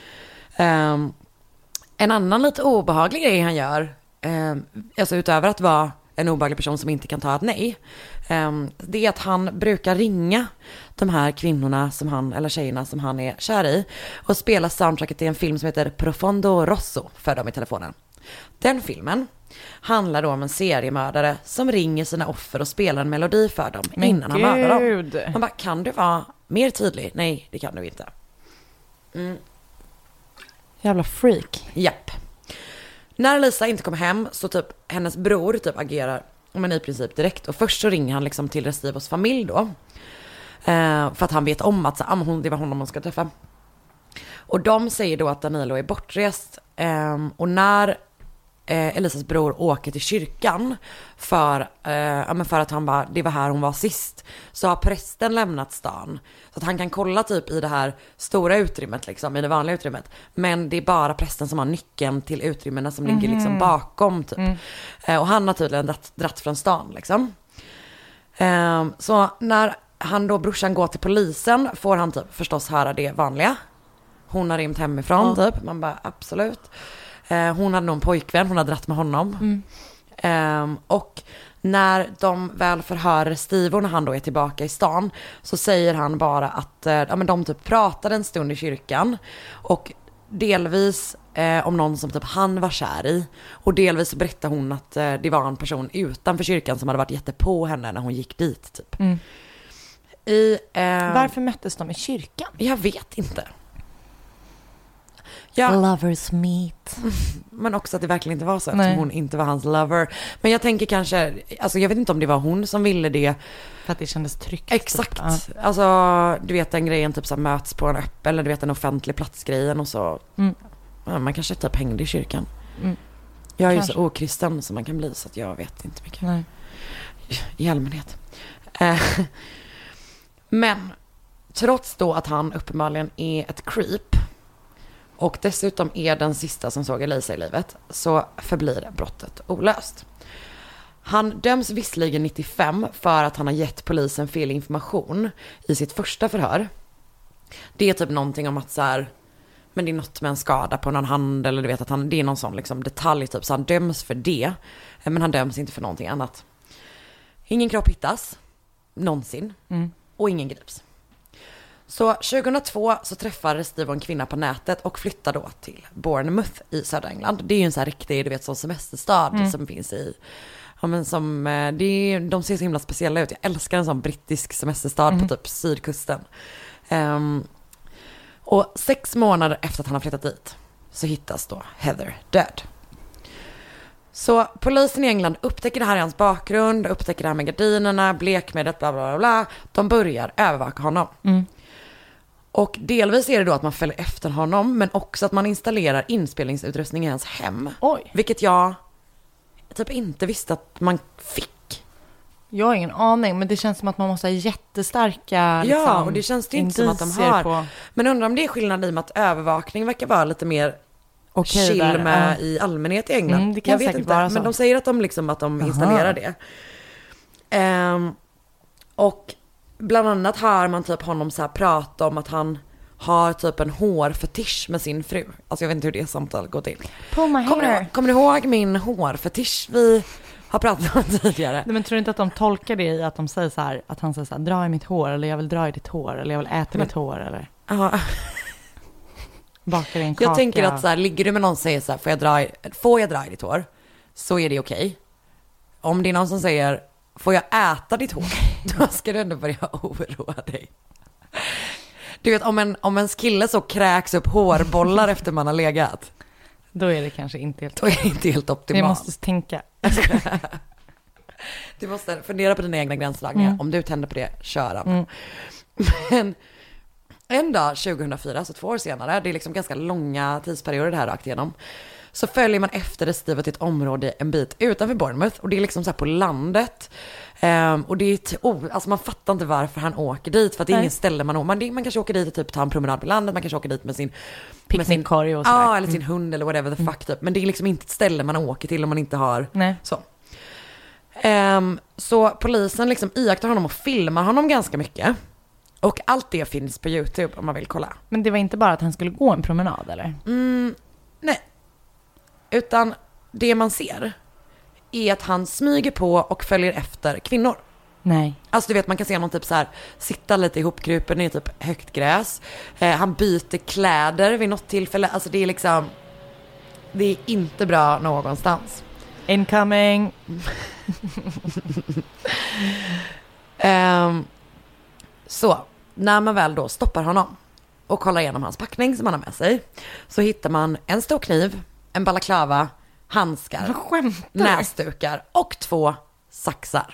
Um, en annan lite obehaglig grej han gör, um, alltså utöver att vara en obehaglig person som inte kan ta ett nej, um, det är att han brukar ringa de här kvinnorna som han, eller tjejerna som han är kär i, och spela soundtracket till en film som heter Profondo Rosso för dem i telefonen. Den filmen handlar då om en seriemördare som ringer sina offer och spelar en melodi för dem Men innan Gud. han mördar dem. Man bara, kan du vara mer tydlig? Nej, det kan du inte. Mm. Jävla freak. Japp. När Lisa inte kom hem så typ hennes bror typ agerar, men i princip direkt. Och först så ringer han liksom till Restivos familj då. Eh, för att han vet om att så, ah, hon, det var honom man ska träffa. Och de säger då att Danilo är bortrest. Eh, och när Eh, Elisas bror åker till kyrkan för, eh, ja, men för att han bara, det var här hon var sist, så har prästen lämnat stan så att han kan kolla typ i det här stora utrymmet liksom, i det vanliga utrymmet, men det är bara prästen som har nyckeln till utrymmena som mm-hmm. ligger liksom bakom typ. Mm. Eh, och han har tydligen dratt, dratt från stan liksom. Eh, så när han då, brorsan, går till polisen får han typ förstås höra det vanliga, hon har rymt hemifrån ja. typ, man bara absolut. Hon hade någon pojkvän, hon hade dratt med honom. Mm. Um, och när de väl förhör Restivo, när han då är tillbaka i stan, så säger han bara att uh, ja, men de typ pratade en stund i kyrkan. Och delvis uh, om någon som typ han var kär i. Och delvis så berättade hon att uh, det var en person utanför kyrkan som hade varit jättepå henne när hon gick dit typ. Mm. I, eh, Varför möttes de i kyrkan? Jag vet inte. Ja. Lovers meet. Men också att det verkligen inte var så, Nej. eftersom hon inte var hans lover. Men jag tänker kanske, alltså jag vet inte om det var hon som ville det. För att det kändes tryggt. Exakt. Typ. Ja. Alltså, du vet den grejen typ så här, möts på en öpp, eller du vet en offentlig platsgrejen och så. Mm. Ja, man kanske typ hängde i kyrkan. Mm. Jag är Kanske. ju så okristen som man kan bli, så att jag vet inte mycket. Nej. I allmänhet. Eh, Men trots då att han uppenbarligen är ett creep och dessutom är den sista som såg Elisa i livet, så förblir brottet olöst. Han döms visserligen nittiofem för att han har gett polisen fel information i sitt första förhör. Det är typ någonting om att så här, men det är något med en skada på någon hand, eller du vet att han, det är någon sån liksom detalj typ, så han döms för det, men han döms inte för någonting annat. Ingen kropp hittas någonsin. Mm. Och ingen grips. Så tjugohundratvå så träffade Steve en kvinna på nätet och flyttar då till Bournemouth i södra England. Det är ju en sån här riktig, du vet, sån semesterstad mm. som finns i, ja men som, det är, de ser så himla speciella ut. Jag älskar en sån brittisk semesterstad mm. på typ sydkusten. Um, och sex månader efter att han har flyttat dit så hittas då Heather död. Så polisen i England upptäcker det här i hans bakgrund, upptäcker det här med gardinerna, blekmedlet, bla bla bla bla. De börjar övervaka honom. Mm. Och delvis är det då att man följer efter honom, men också att man installerar inspelningsutrustning i hans hem. Oj. Vilket jag typ inte visste att man fick. Jag har ingen aning, men det känns som att man måste ha jättestarka liksom, ja, och det känns det inte som att de har. På... Men undrar om det är skillnad i med att övervakning verkar vara lite mer okej chill där, med ja. i allmänhet i England. Mm, det kan jag vet säkert inte, vara så. men de säger att de liksom att de Aha. installerar det. Um, och bland annat hör man typ honom så här prata om att han har typ en hårfetisch med sin fru. Alltså jag vet inte hur det samtalet går till. Pull my Kommer hair. du, kommer du ihåg min hårfetisch vi har pratat om tidigare? Nej, men tror du inte att de tolkar det i att de säger så här, att han säger så här, dra i mitt hår, eller jag vill dra i ditt hår, eller jag vill äta men, ditt hår, eller? Ja. Bakar i en kaka. Jag tänker att så här, ligger du med någon som säger så här, får jag dra i, får jag dra i ditt hår? Så är det okej. Om det är någon som säger, får jag äta ditt hår? Då ska du ändå börja oroa dig. Du vet, om en, om en kille så kräks upp hårbollar efter man har legat. Då är det kanske inte helt, då är det inte helt optimalt. Vi måste tänka. Du måste fundera på dina egna gränsdragningar. Mm. Om du tänder på det, kör han. Mm. Men en dag tjugohundrafyra, så två år senare, det är liksom ganska långa tidsperioder det här rakt igenom, så följer man efter det Steve till ett område en bit utanför Bournemouth, och det är liksom så här på landet. Um, och det är t- oh, alltså man fattar inte varför han åker dit, för att det är Nej. ingen ställe man åker. Man, man kanske åker dit och typ tar en promenad på landet, man kanske åker dit med sin picknickkorg och sådär. Ja, eller sin hund eller whatever the fuck typ. Men det är liksom inte ett ställe man åker till om man inte har Nej. så. Um, så polisen liksom iakttar honom och filmar honom ganska mycket. Och allt det finns på YouTube om man vill kolla. Men det var inte bara att han skulle gå en promenad, eller? Mm, nej. Utan det man ser är att han smyger på och följer efter kvinnor. Nej. Alltså du vet, man kan se honom typ så här sitta lite ihopkrupen i typ högt gräs. Eh, han byter kläder vid något tillfälle. Alltså det är liksom, det är inte bra någonstans. Incoming. um, så, när man väl då stoppar honom och kollar igenom hans packning som han har med sig, så hittar man en stor kniv, en balaklava, handskar, näsdukar och två saxar.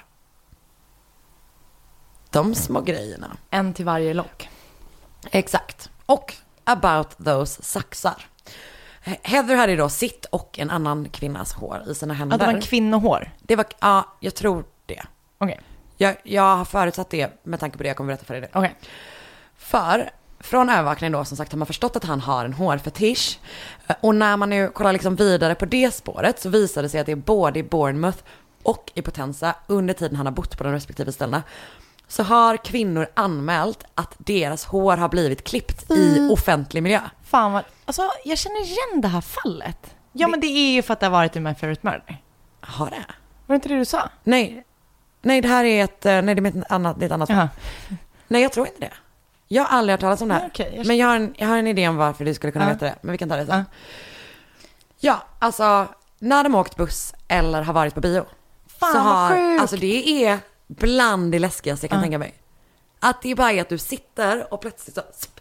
De små grejerna. En till varje lock. Exakt. Och about those saxar. Heather hade då sitt och en annan kvinnas hår i sina händer. Ja, det var en kvinnohår? Det var, ja, jag tror det. Okej. Okay. Jag, jag har förutsatt det med tanke på det jag kommer berätta för dig. Okej. Okay. För från övervakningen då, som sagt, har man förstått att han har en hårfetisch. Och när man nu kollar liksom vidare på det spåret, så visar det sig att det är både i Bournemouth och i Potenza under tiden han har bott på de respektive ställena, så har kvinnor anmält att deras hår har blivit klippt mm. i offentlig miljö. Fan vad, alltså jag känner igen det här fallet. Ja, det... men det är ju för att det har varit i My Favorite Murder. Har det? Var det inte det du sa? Nej. Nej, det här är ett, nej, det är ett annat, det är ett annat fall. Nej, jag tror inte det. Jag har aldrig hört talas om det här. Ja, okay, jag... Men jag har, en, jag har en idé om varför du skulle kunna ja. veta det. Men vi kan ta det sen. Ja. ja, alltså när de har åkt buss eller har varit på bio. Fan, så har, vad sjukt. alltså det är bland det läskigaste jag kan ja. tänka mig. Att det är bara att du sitter och plötsligt så,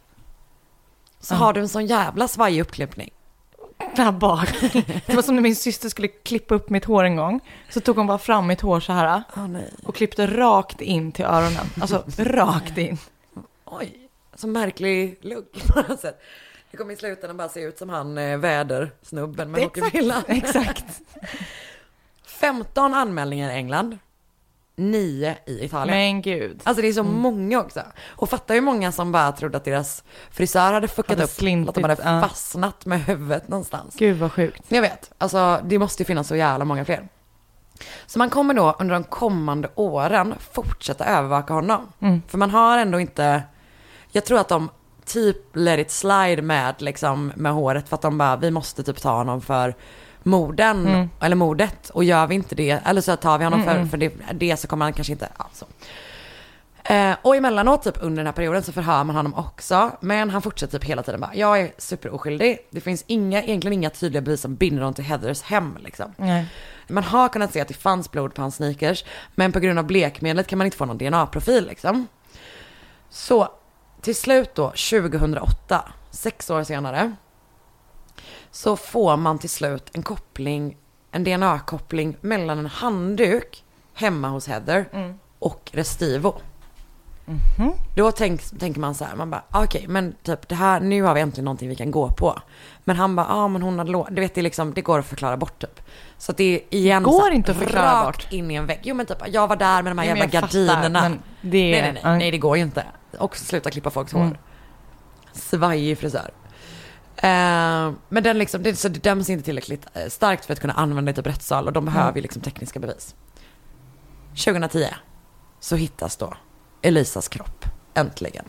så har du en sån jävla svajig uppklippning. Där bak. Det var som när min syster skulle klippa upp mitt hår en gång. Så tog hon bara fram mitt hår så här. Oh, nej. Och klippte rakt in till öronen. Alltså rakt in. Oj, så märklig look på något sätt. Det kommer i slutändan bara se ut som han eh, vädersnubben med hockeyvillan. Exakt. femton anmälningar i England. nio i Italien. Men gud. Alltså det är så mm. många också. Och fattar ju många som bara trodde att deras frisör hade fuckat hade upp. Slintit, att de hade ja. fastnat med huvudet någonstans. Gud vad sjukt. Jag vet. Alltså det måste ju finnas så jävla många fler. Så man kommer då under de kommande åren fortsätta övervaka honom. Mm. För man har ändå inte... Jag tror att de typ let it slide med, liksom, med håret. För att de bara, vi måste typ ta honom för morden. Mm. Eller mordet. Och gör vi inte det, eller så tar vi honom mm. för, för det, det så kommer han kanske inte... Alltså. Eh, och emellanåt typ under den här perioden så förhör man honom också. Men han fortsätter typ hela tiden bara, jag är superoskyldig. Det finns inga, egentligen inga tydliga bevis som binder honom till Heathers hem. Liksom. Nej. Man har kunnat se att det fanns blod på hans sneakers. Men på grund av blekmedlet kan man inte få någon D N A-profil. Liksom. Så till slut då, tjugohundraåtta, sex år senare, så får man till slut en koppling, en D N A-koppling mellan en handduk hemma hos Heather mm. och Restivo. Mm-hmm. Då tänk, tänker man så här, man bara, okej, okay, men typ det här, nu har vi äntligen någonting vi kan gå på. Men han bara, ja ah, men hon hade lå- du vet det liksom, det går att förklara bort typ. Så att det är igen går så, inte att förklara rakt bort in i en vägg. Jo men typ, jag var där med de här ja, jävla gardinerna. Fattar, det är... nej, nej, nej, nej, det går ju inte. Och sluta klippa folks hår. Mm. Svajig frisör. Uh, men den liksom, det, så det döms inte tillräckligt starkt för att kunna använda det typ rättssal. Och de behöver mm. liksom tekniska bevis. tjugohundratio så hittas då Elisas kropp, äntligen.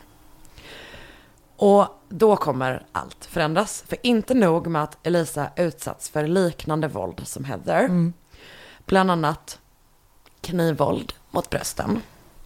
Och då kommer allt förändras. För inte nog med att Elisa utsatts för liknande våld som Heather. Mm. Bland annat knivvåld mot brösten.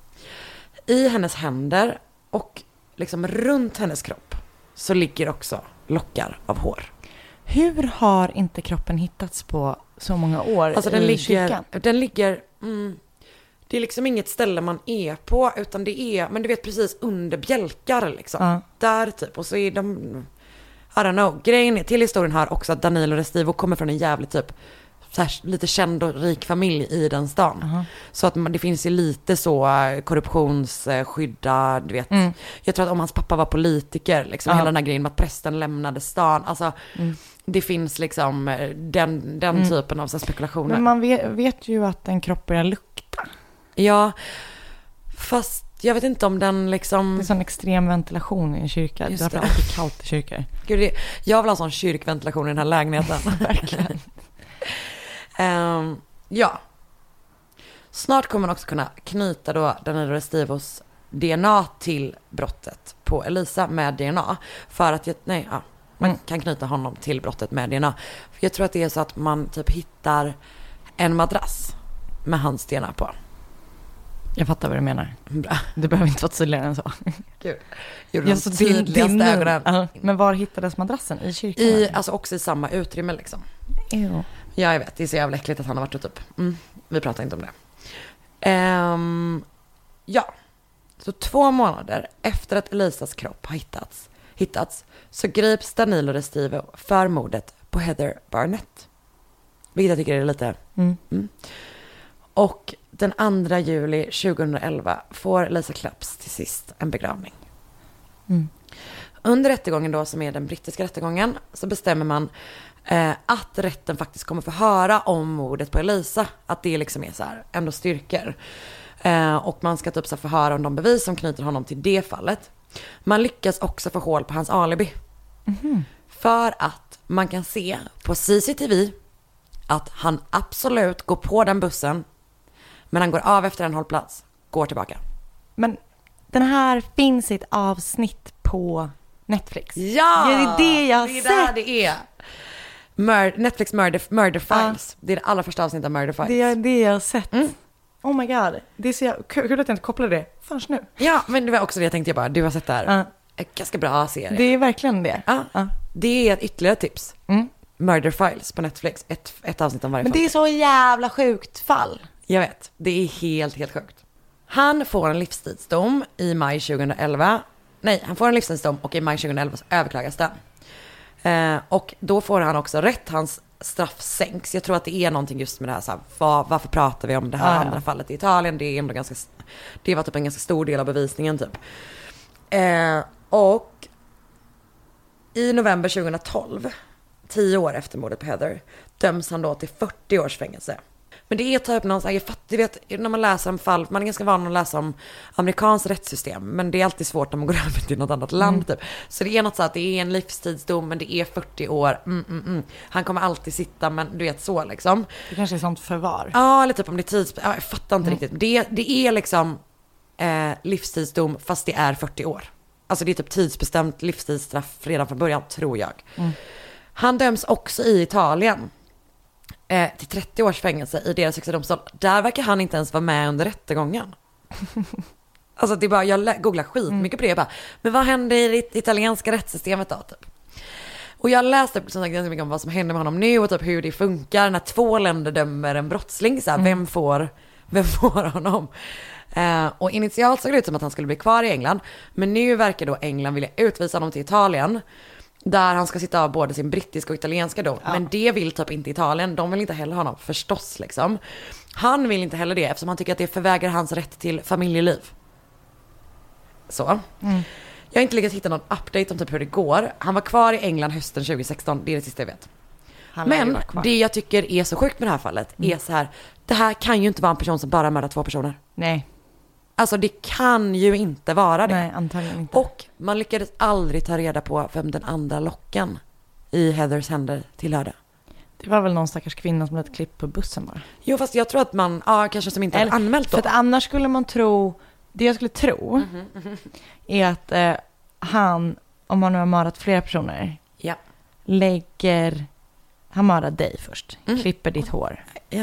I hennes händer och liksom runt hennes kropp så ligger också lockar av hår. Hur har inte kroppen hittats på så många år alltså, i den ligger, kyrkan? Den ligger... Mm, det är liksom inget ställe man är på, utan det är, men du vet precis under bjälkar liksom. Uh. Där typ, och så är de, I don't know, grejen till historien här också att Danilo Restivo kommer från en jävligt typ, så här, lite känd och rik familj i den stan. Uh-huh. Så att man, det finns ju lite så korruptionsskydda, du vet. Mm. Jag tror att om hans pappa var politiker, liksom uh-huh. hela den här grejen med att prästen lämnade stan, alltså mm. det finns liksom den, den mm. typen av så spekulationer. Men man vet, vet ju att en kropp börjar lukta. Ja, fast jag vet inte om den liksom... Det är sån extrem ventilation i en kyrka. Just det är alltid kallt i kyrkor. Gud, det, jag vill ha sån kyrkventilation i den här lägenheten. Verkligen. um, ja. Snart kommer man också kunna knyta då Danilo Restivos D N A till brottet på Elisa med D N A. För att, jag, nej, ja, man mm. kan knyta honom till brottet med D N A. För jag tror att det är så att man typ hittar en madrass med hans D N A på. Jag fattar vad du menar. Bra. Det behöver inte vara tydligare än så. Gud. Gjorde de tydligaste ögonen. Uh, men var hittades madrassen? I kyrkan? I, alltså också i samma utrymme liksom. Ew. Ja, jag vet. Det är så jävla äckligt att han har varit typ. Mm, vi pratar inte om det. Um, ja. Så två månader efter att Elisas kropp har hittats, hittats så grips Danilo Restivo för mordet på Heather Barnett. Vilket jag tycker är lite... Mm. Mm. Och den andra juli tjugohundraelva får Elisa Claps till sist en begravning. Mm. Under rättegången då, som är den brittiska rättegången, så bestämmer man eh, att rätten faktiskt kommer få höra om mordet på Elisa. Att det liksom är så här, ändå styrker. Eh, och man ska typ så förhöra om de bevis som knyter honom till det fallet. Man lyckas också få hål på hans alibi. Mm. För att man kan se på C C T V att han absolut går på den bussen, men han går av efter en hållplats, går tillbaka. Men den här finns i ett avsnitt på Netflix. Ja! Det är det jag har det är sett. Där det är. Mur- Netflix Murder, Murder Files. Ah. Det är det allra första avsnittet av Murder Files. Det är det jag har sett. Mm. Oh my god. Det är så jag, kul att jag inte kopplade det förrän nu. Ja, men det var också det jag tänkte jag bara. Du har sett det här. Ah. Ganska bra serie. Det är verkligen det. Ah. Ah. Det är ett ytterligare tips. Mm. Murder Files på Netflix. Ett, ett avsnitt om varje Men fall. det är så jävla sjukt fall. Jag vet. Det är helt, helt sjukt. Han får en livstidsdom i maj tjugoelva. Nej, han får en livstidsdom och i maj tjugoelva så överklagas den. Eh, och då får han också rätt, hans straff sänks. Jag tror att det är någonting just med det här, så här var, varför pratar vi om det här ah, andra ja. fallet i Italien? Det är ändå ganska, det var typ en ganska stor del av bevisningen typ. Eh, och i november tjugohundratolv, tio år efter mordet på Heather, döms han då till fyrtio års fängelse. Men det är typ någon så här, jag fattar, du vet, när man läser om fall, man är ganska van att läsa om amerikanskt rättssystem, men det är alltid svårt när man går över till något annat land mm. typ. Så det är något så att det är en livstidsdom, men det är fyrtio år. Mm, mm, mm. Han kommer alltid sitta, men du vet så liksom. Det kanske är sånt förvar. Ja, eller typ om det är tids... Ja, jag fattar inte mm. riktigt. Det, det är liksom eh, livstidsdom, fast det är fyrtio år. Alltså det är typ tidsbestämt livstidsstraff redan från början, tror jag. Mm. Han döms också i Italien eh, till trettio års fängelse i deras högsta domstol. Där verkar han inte ens vara med under rättegången. Alltså det är bara, jag googlar skit mycket på det. Jag bara, men vad händer i det italienska rättssystemet då typ? Och jag läste som sagt ganska mycket om vad som händer med honom nu och typ hur det funkar när två länder dömer en brottsling. Så här, mm. vem, får, vem får honom? Uh, och initialt såg det ut som att han skulle bli kvar i England. Men nu verkar då England vilja utvisa honom till Italien, där han ska sitta av både sin brittiska och italienska dom. Ja. Men det vill typ inte Italien. De vill inte heller ha honom, förstås liksom. Han vill inte heller det, eftersom han tycker att det förvägrar hans rätt till familjeliv. Så mm. Jag har inte lyckats hitta någon update om typ hur det går. Han var kvar i England hösten tjugo sexton. Det är det sista jag vet. Men det jag tycker är så sjukt med det här fallet mm. är så här, det här kan ju inte vara en person som bara mördar två personer. Nej. Alltså det kan ju inte vara det. Nej, antagligen inte. Och man lyckades aldrig ta reda på vem den andra locken i Heathers händer tillhörde. Det var väl någon stackars kvinna som hade ett klipp på bussen bara. Jo, fast jag tror att man, ja kanske som inte har anmält då. För att annars skulle man tro, det jag skulle tro mm-hmm, mm-hmm. är att eh, han, om han nu har mördat flera personer, ja. lägger, han mördar dig först, mm. klipper ditt hår. Ja.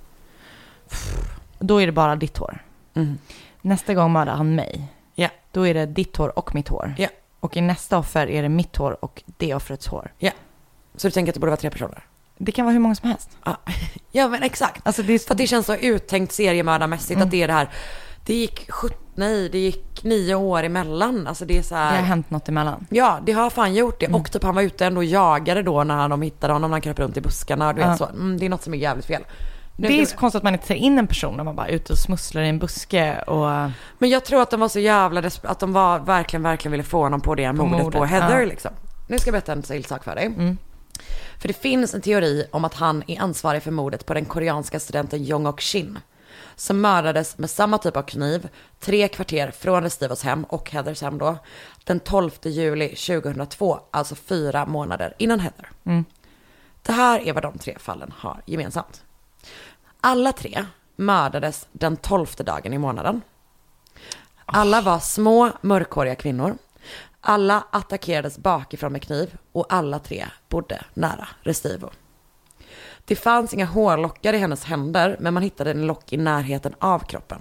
Då är det bara ditt hår. Mm. Nästa gång mördar han mig. Ja. Då är det ditt hår och mitt hår. Ja. Och i nästa offer är det mitt hår och det offrets hår. Ja. Så du tänker att det borde vara tre personer? Det kan vara hur många som helst. Ja, ja men exakt. Alltså det är... För att det känns så uttänkt seriemördarmässigt mm. att det är det här. Det gick sjutton, nej, det gick nio år emellan. Alltså det är så här... Det har hänt något emellan. Ja, det har fan gjort det. Mm. Och typ han var ute ändå och jagade då när de hittade honom. När han kröp runt i buskarna. Du vet, ja. så. Mm, det är något som är jävligt fel. Nu det är så konstigt att man inte tar in en person när man bara är ute och smusslar i en buske och... Men jag tror att de var så jävla desper- att de var verkligen, verkligen ville få honom på det på mordet, mordet på Heather ja. liksom. Nu ska jag berätta en till sak för dig. Mm. För det finns en teori om att han är ansvarig för mordet på den koreanska studenten Jong-ok Shin, som mördades med samma typ av kniv tre kvarter från Restivos hem och Heathers hem då, den tolfte juli tjugohundratvå, alltså fyra månader innan Heather. Mm. Det här är vad de tre fallen har gemensamt. Alla tre mördades den tolfte dagen i månaden. Alla var små, mörkhåriga kvinnor. Alla attackerades bakifrån med kniv och alla tre bodde nära Restivo. Det fanns inga hårlockar i hennes händer, men man hittade en lock i närheten av kroppen.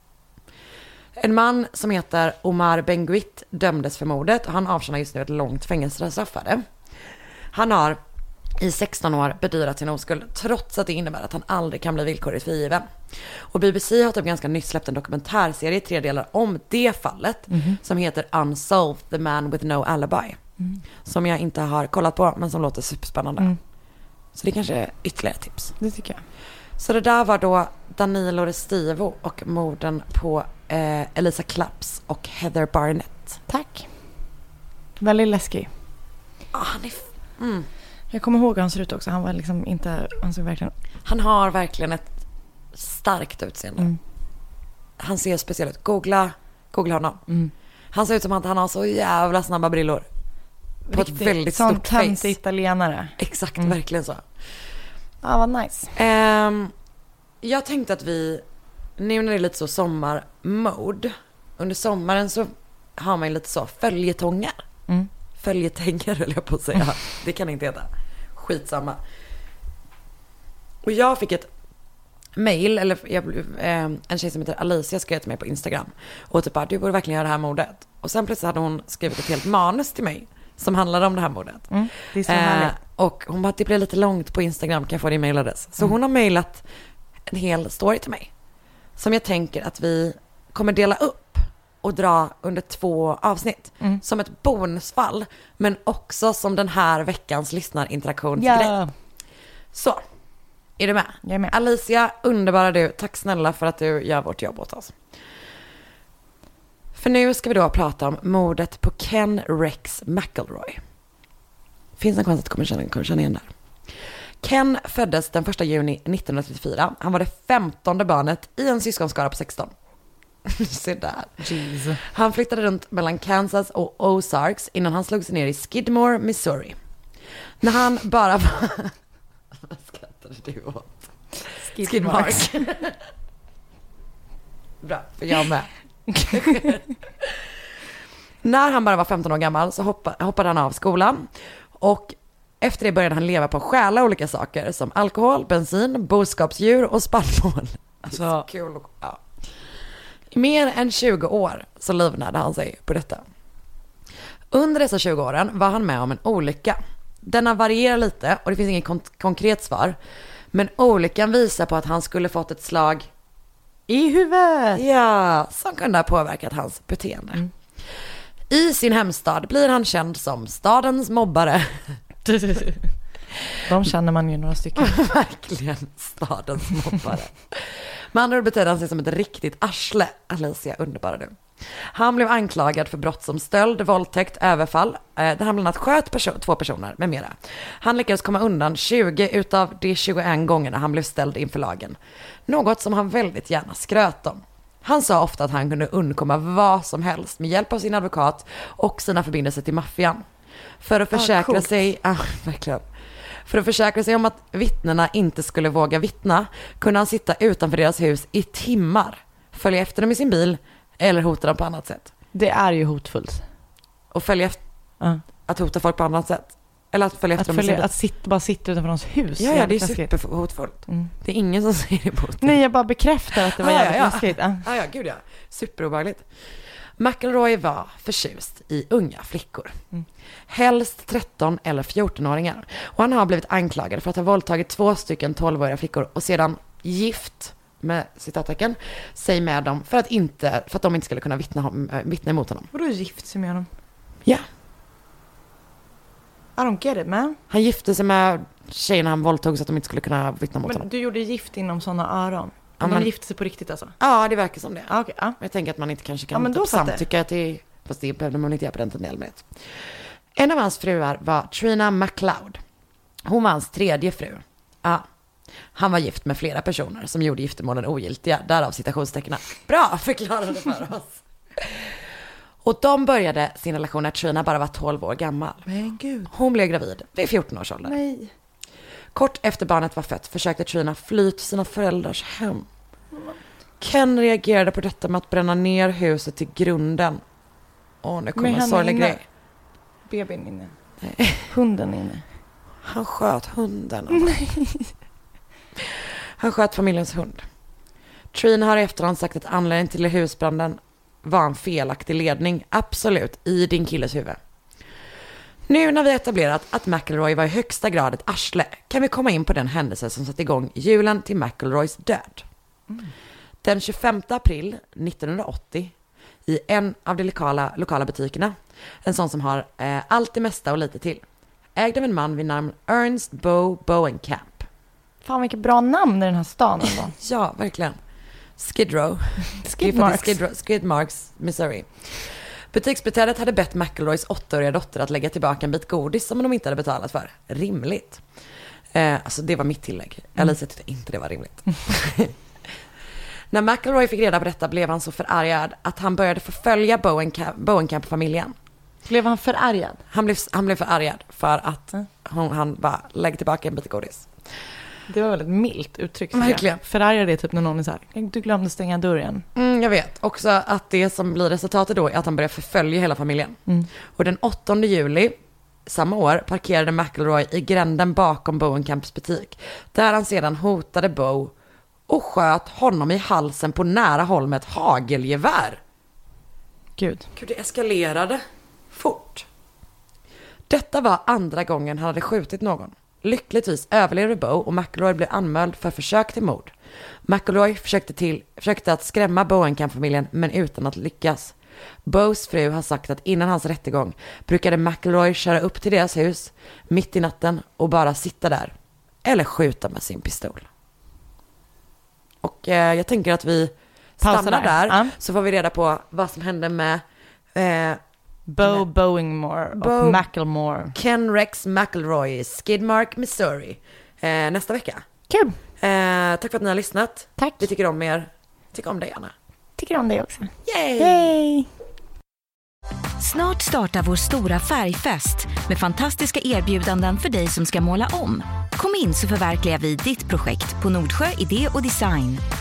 En man som heter Omar Benguit dömdes för mordet och han avtjänar just nu ett långt fängelsestraff för det. Han har i sexton år bedyrat sin oskuld, trots att det innebär att han aldrig kan bli villkorligt frigiven. Och B B C har typ ganska nyss släppt en dokumentärserie i tre delar om det fallet, mm-hmm. som heter Unsolved, The Man With No Alibi. Mm. Som jag inte har kollat på, men som låter superspännande. Mm. Så det kanske är ytterligare tips. Det tycker jag. Så det där var då Danilo Restivo och morden på eh, Elisa Claps och Heather Barnett. Tack. Väldigt läskig. Ah, han är... F- mm. Jag kommer ihåg hur han ser ut också. Han var liksom inte... Han såg verkligen... Han har verkligen ett starkt utseende. Mm. Han ser speciell ut. Googla, googla honom. Mm. Han ser ut som att han har så jävla snabba brillor. På riktigt, ett väldigt stort face. Som italienare. Exakt, mm. verkligen så. Ja, vad nice. Um, jag tänkte att vi, nu när det är lite så sommarmode, under sommaren så har man ju lite så följetongar. Mm. Följetänger höll jag på att säga. Det kan inte heta. Skitsamma. Och jag fick ett mail, eller jag, eh, en tjej som heter Alicia skrev till mig på Instagram. Och typ bara, du borde verkligen göra det här mordet. Och sen plötsligt hade hon skrivit ett helt manus till mig som handlade om det här mordet. Mm, det är så härligt. Eh, och hon bara, det blev lite långt på Instagram, kan jag få din mailadress? Så mm. hon har mailat en hel story till mig. Som jag tänker att vi kommer dela upp och dra under två avsnitt. Mm. Som ett bonusfall, men också som den här veckans lyssnarinteraktionsgrej. Ja. Så, är du med? Jag är med. Alicia, underbara du. Tack snälla för att du gör vårt jobb åt oss. För nu ska vi då prata om mordet på Ken Rex McElroy. Finns en chans att du kommer känna, kommer känna igen där. Ken föddes den första juni nittonhundratrettiofyra. Han var det femtonde barnet i en syskonskara på sexton. Se där. Jeez. Han flyttade runt mellan Kansas och Ozarks innan han slog sig ner i Skidmore, Missouri. När han bara var... Vad skrattade du åt? Skidmark. Bra, för jag med. När han bara var femton år gammal så hoppade, hoppade han av skolan. Och efter det började han leva på att stjäla olika saker som alkohol, bensin, boskapsdjur och spannmål. Alltså, kul. Ja. I mer än tjugo år så livnärde han sig på detta. Under dessa tjugo åren var han med om en olycka. Denna varierar lite och det finns inget kon- konkret svar. Men olyckan visar på att han skulle fått ett slag i huvudet. Ja, som kunde ha påverkat hans beteende. Mm. I sin hemstad blir han känd som stadens mobbare. De känner man ju några stycken. Verkligen stadens mobbare. Med andra ord betyder han sig som ett riktigt arsle. Alicia, underbara du. Han blev anklagad för brott som stöld, våldtäkt, överfall, där han bland annat sköt perso- två personer med mera. Han lyckades komma undan tjugo utav de tjugoen gångerna han blev ställd inför lagen. Något som han väldigt gärna skröt om. Han sa ofta att han kunde undkomma vad som helst med hjälp av sin advokat och sina förbindelser till maffian. För att försäkra ah, sig... Ah, verkligen. För att försäkra sig om att vittnena inte skulle våga vittna kunde han sitta utanför deras hus i timmar, följa efter dem i sin bil eller hota dem på annat sätt. Det är ju hotfullt. Och följa efter, uh. att hota folk på annat sätt. Eller att följa efter att dem följa, i sin bil. Att sitta, bara sitta utanför någons hus. Ja, ja, det är superhotfullt. Mm. Det är ingen som säger det på. Nej, jag bara bekräftar att det var ah, jävligt ja, ja. läskigt. Ja, ah, ja, gud ja. Superobehagligt. McElroy var förtjust i unga flickor. Mm. Helst tretton eller fjorton-åringar. Och han har blivit anklagad för att ha våldtagit två stycken tolvåriga flickor och sedan gift med citattecken sig med dem för att, inte, för att de inte skulle kunna vittna, vittna emot honom. Vadå gift sig med dem? Ja. Yeah. I don't get it, man. Han gifte sig med tjejerna han våldtog så att de inte skulle kunna vittna mot Men honom. Du gjorde gift inom sådana öron? Ja, de men... gifte sig på riktigt alltså? Ja, det verkar som det. Ah, okay, ah. Jag tänker att man inte kanske kan ja, typ samtycka till... Fast det behövde man inte göra på den tiden. En av hans fruar var Trina McLeod. Hon var hans tredje fru. Ja. Han var gift med flera personer som gjorde giftermålen ogiltiga. Därav citationstecknen. Bra, förklarade för oss. Och de började sin relation när Trina bara var tolv år gammal. Men gud. Hon blev gravid vid fjorton års ålder. Nej. Kort efter barnet var fött försökte Trina fly till sina föräldrars hem. Ken reagerade på detta med att bränna ner huset till grunden. Åh, nu kommer en sorglig grej. Bebin inne. Nej. Hunden inne. Han sköt hunden. Nej. Han sköt familjens hund. Trina har i efterhand sagt att anledningen till husbranden var en felaktig ledning. Absolut, i din killes huvud. Nu när vi etablerat att McElroy var i högsta grad ett arsle kan vi komma in på den händelse som satte igång julen till McElroys död. Mm. Den tjugofemte april nittonhundraåttio i en av de lokala, lokala butikerna, en sån som har eh, allt det mesta och lite till, ägde av en man vid namn Ernst Bo Bowenkamp. Fan vilket bra namn i den här stan ändå. Ja, verkligen. Skid Row. Skidmarks. Skid, Skidmarks, Missouri. Butiksbiträdet hade bett McElroys åttaåriga dotter att lägga tillbaka en bit godis som de inte hade betalat för. Rimligt. Eh, alltså det var mitt tillägg. Mm. Alicia tyckte inte det var rimligt. När McElroy fick reda på detta blev han så förargad att han började förfölja Bowenkamp-familjen. Blev han förargad? Han blev, han blev förargad för att mm. hon, han bara lägger tillbaka en bit godis. Det var väldigt milt uttryck. Verkligen. Förargad är typ när någon är så här, du glömde stänga dörren. Mm, jag vet. Också att det som blir resultatet då är att han börjar förfölja hela familjen. Mm. Och den åttonde juli samma år parkerade McElroy i gränden bakom Bowenkamps butik. Där han sedan hotade Bo och sköt honom i halsen på nära håll med ett hagelgevär. Gud. Gud, det eskalerade fort. Detta var andra gången han hade skjutit någon. Lyckligtvis överlevde Bo och McElroy blev anmäld för försök till mord. McElroy försökte, till, försökte att skrämma Bowenkamp-familjen men utan att lyckas. Bows fru har sagt att innan hans rättegång brukade McElroy köra upp till deras hus mitt i natten och bara sitta där. Eller skjuta med sin pistol. Och eh, jag tänker att vi stannar där, där ja. Så får vi reda på vad som hände med eh, Bo Bowingmore Bo och Macklemore. Ken Rex McElroy, Skidmark, Missouri. Eh, nästa vecka. Kul. Eh, tack för att ni har lyssnat. Tack. Vi tycker om er. Tycker om dig, Anna. Tycker om dig också. Yay! Yay! Snart startar vår stora färgfest med fantastiska erbjudanden för dig som ska måla om. Kom in så förverkligar vi ditt projekt på Nordsjö Idé och Design.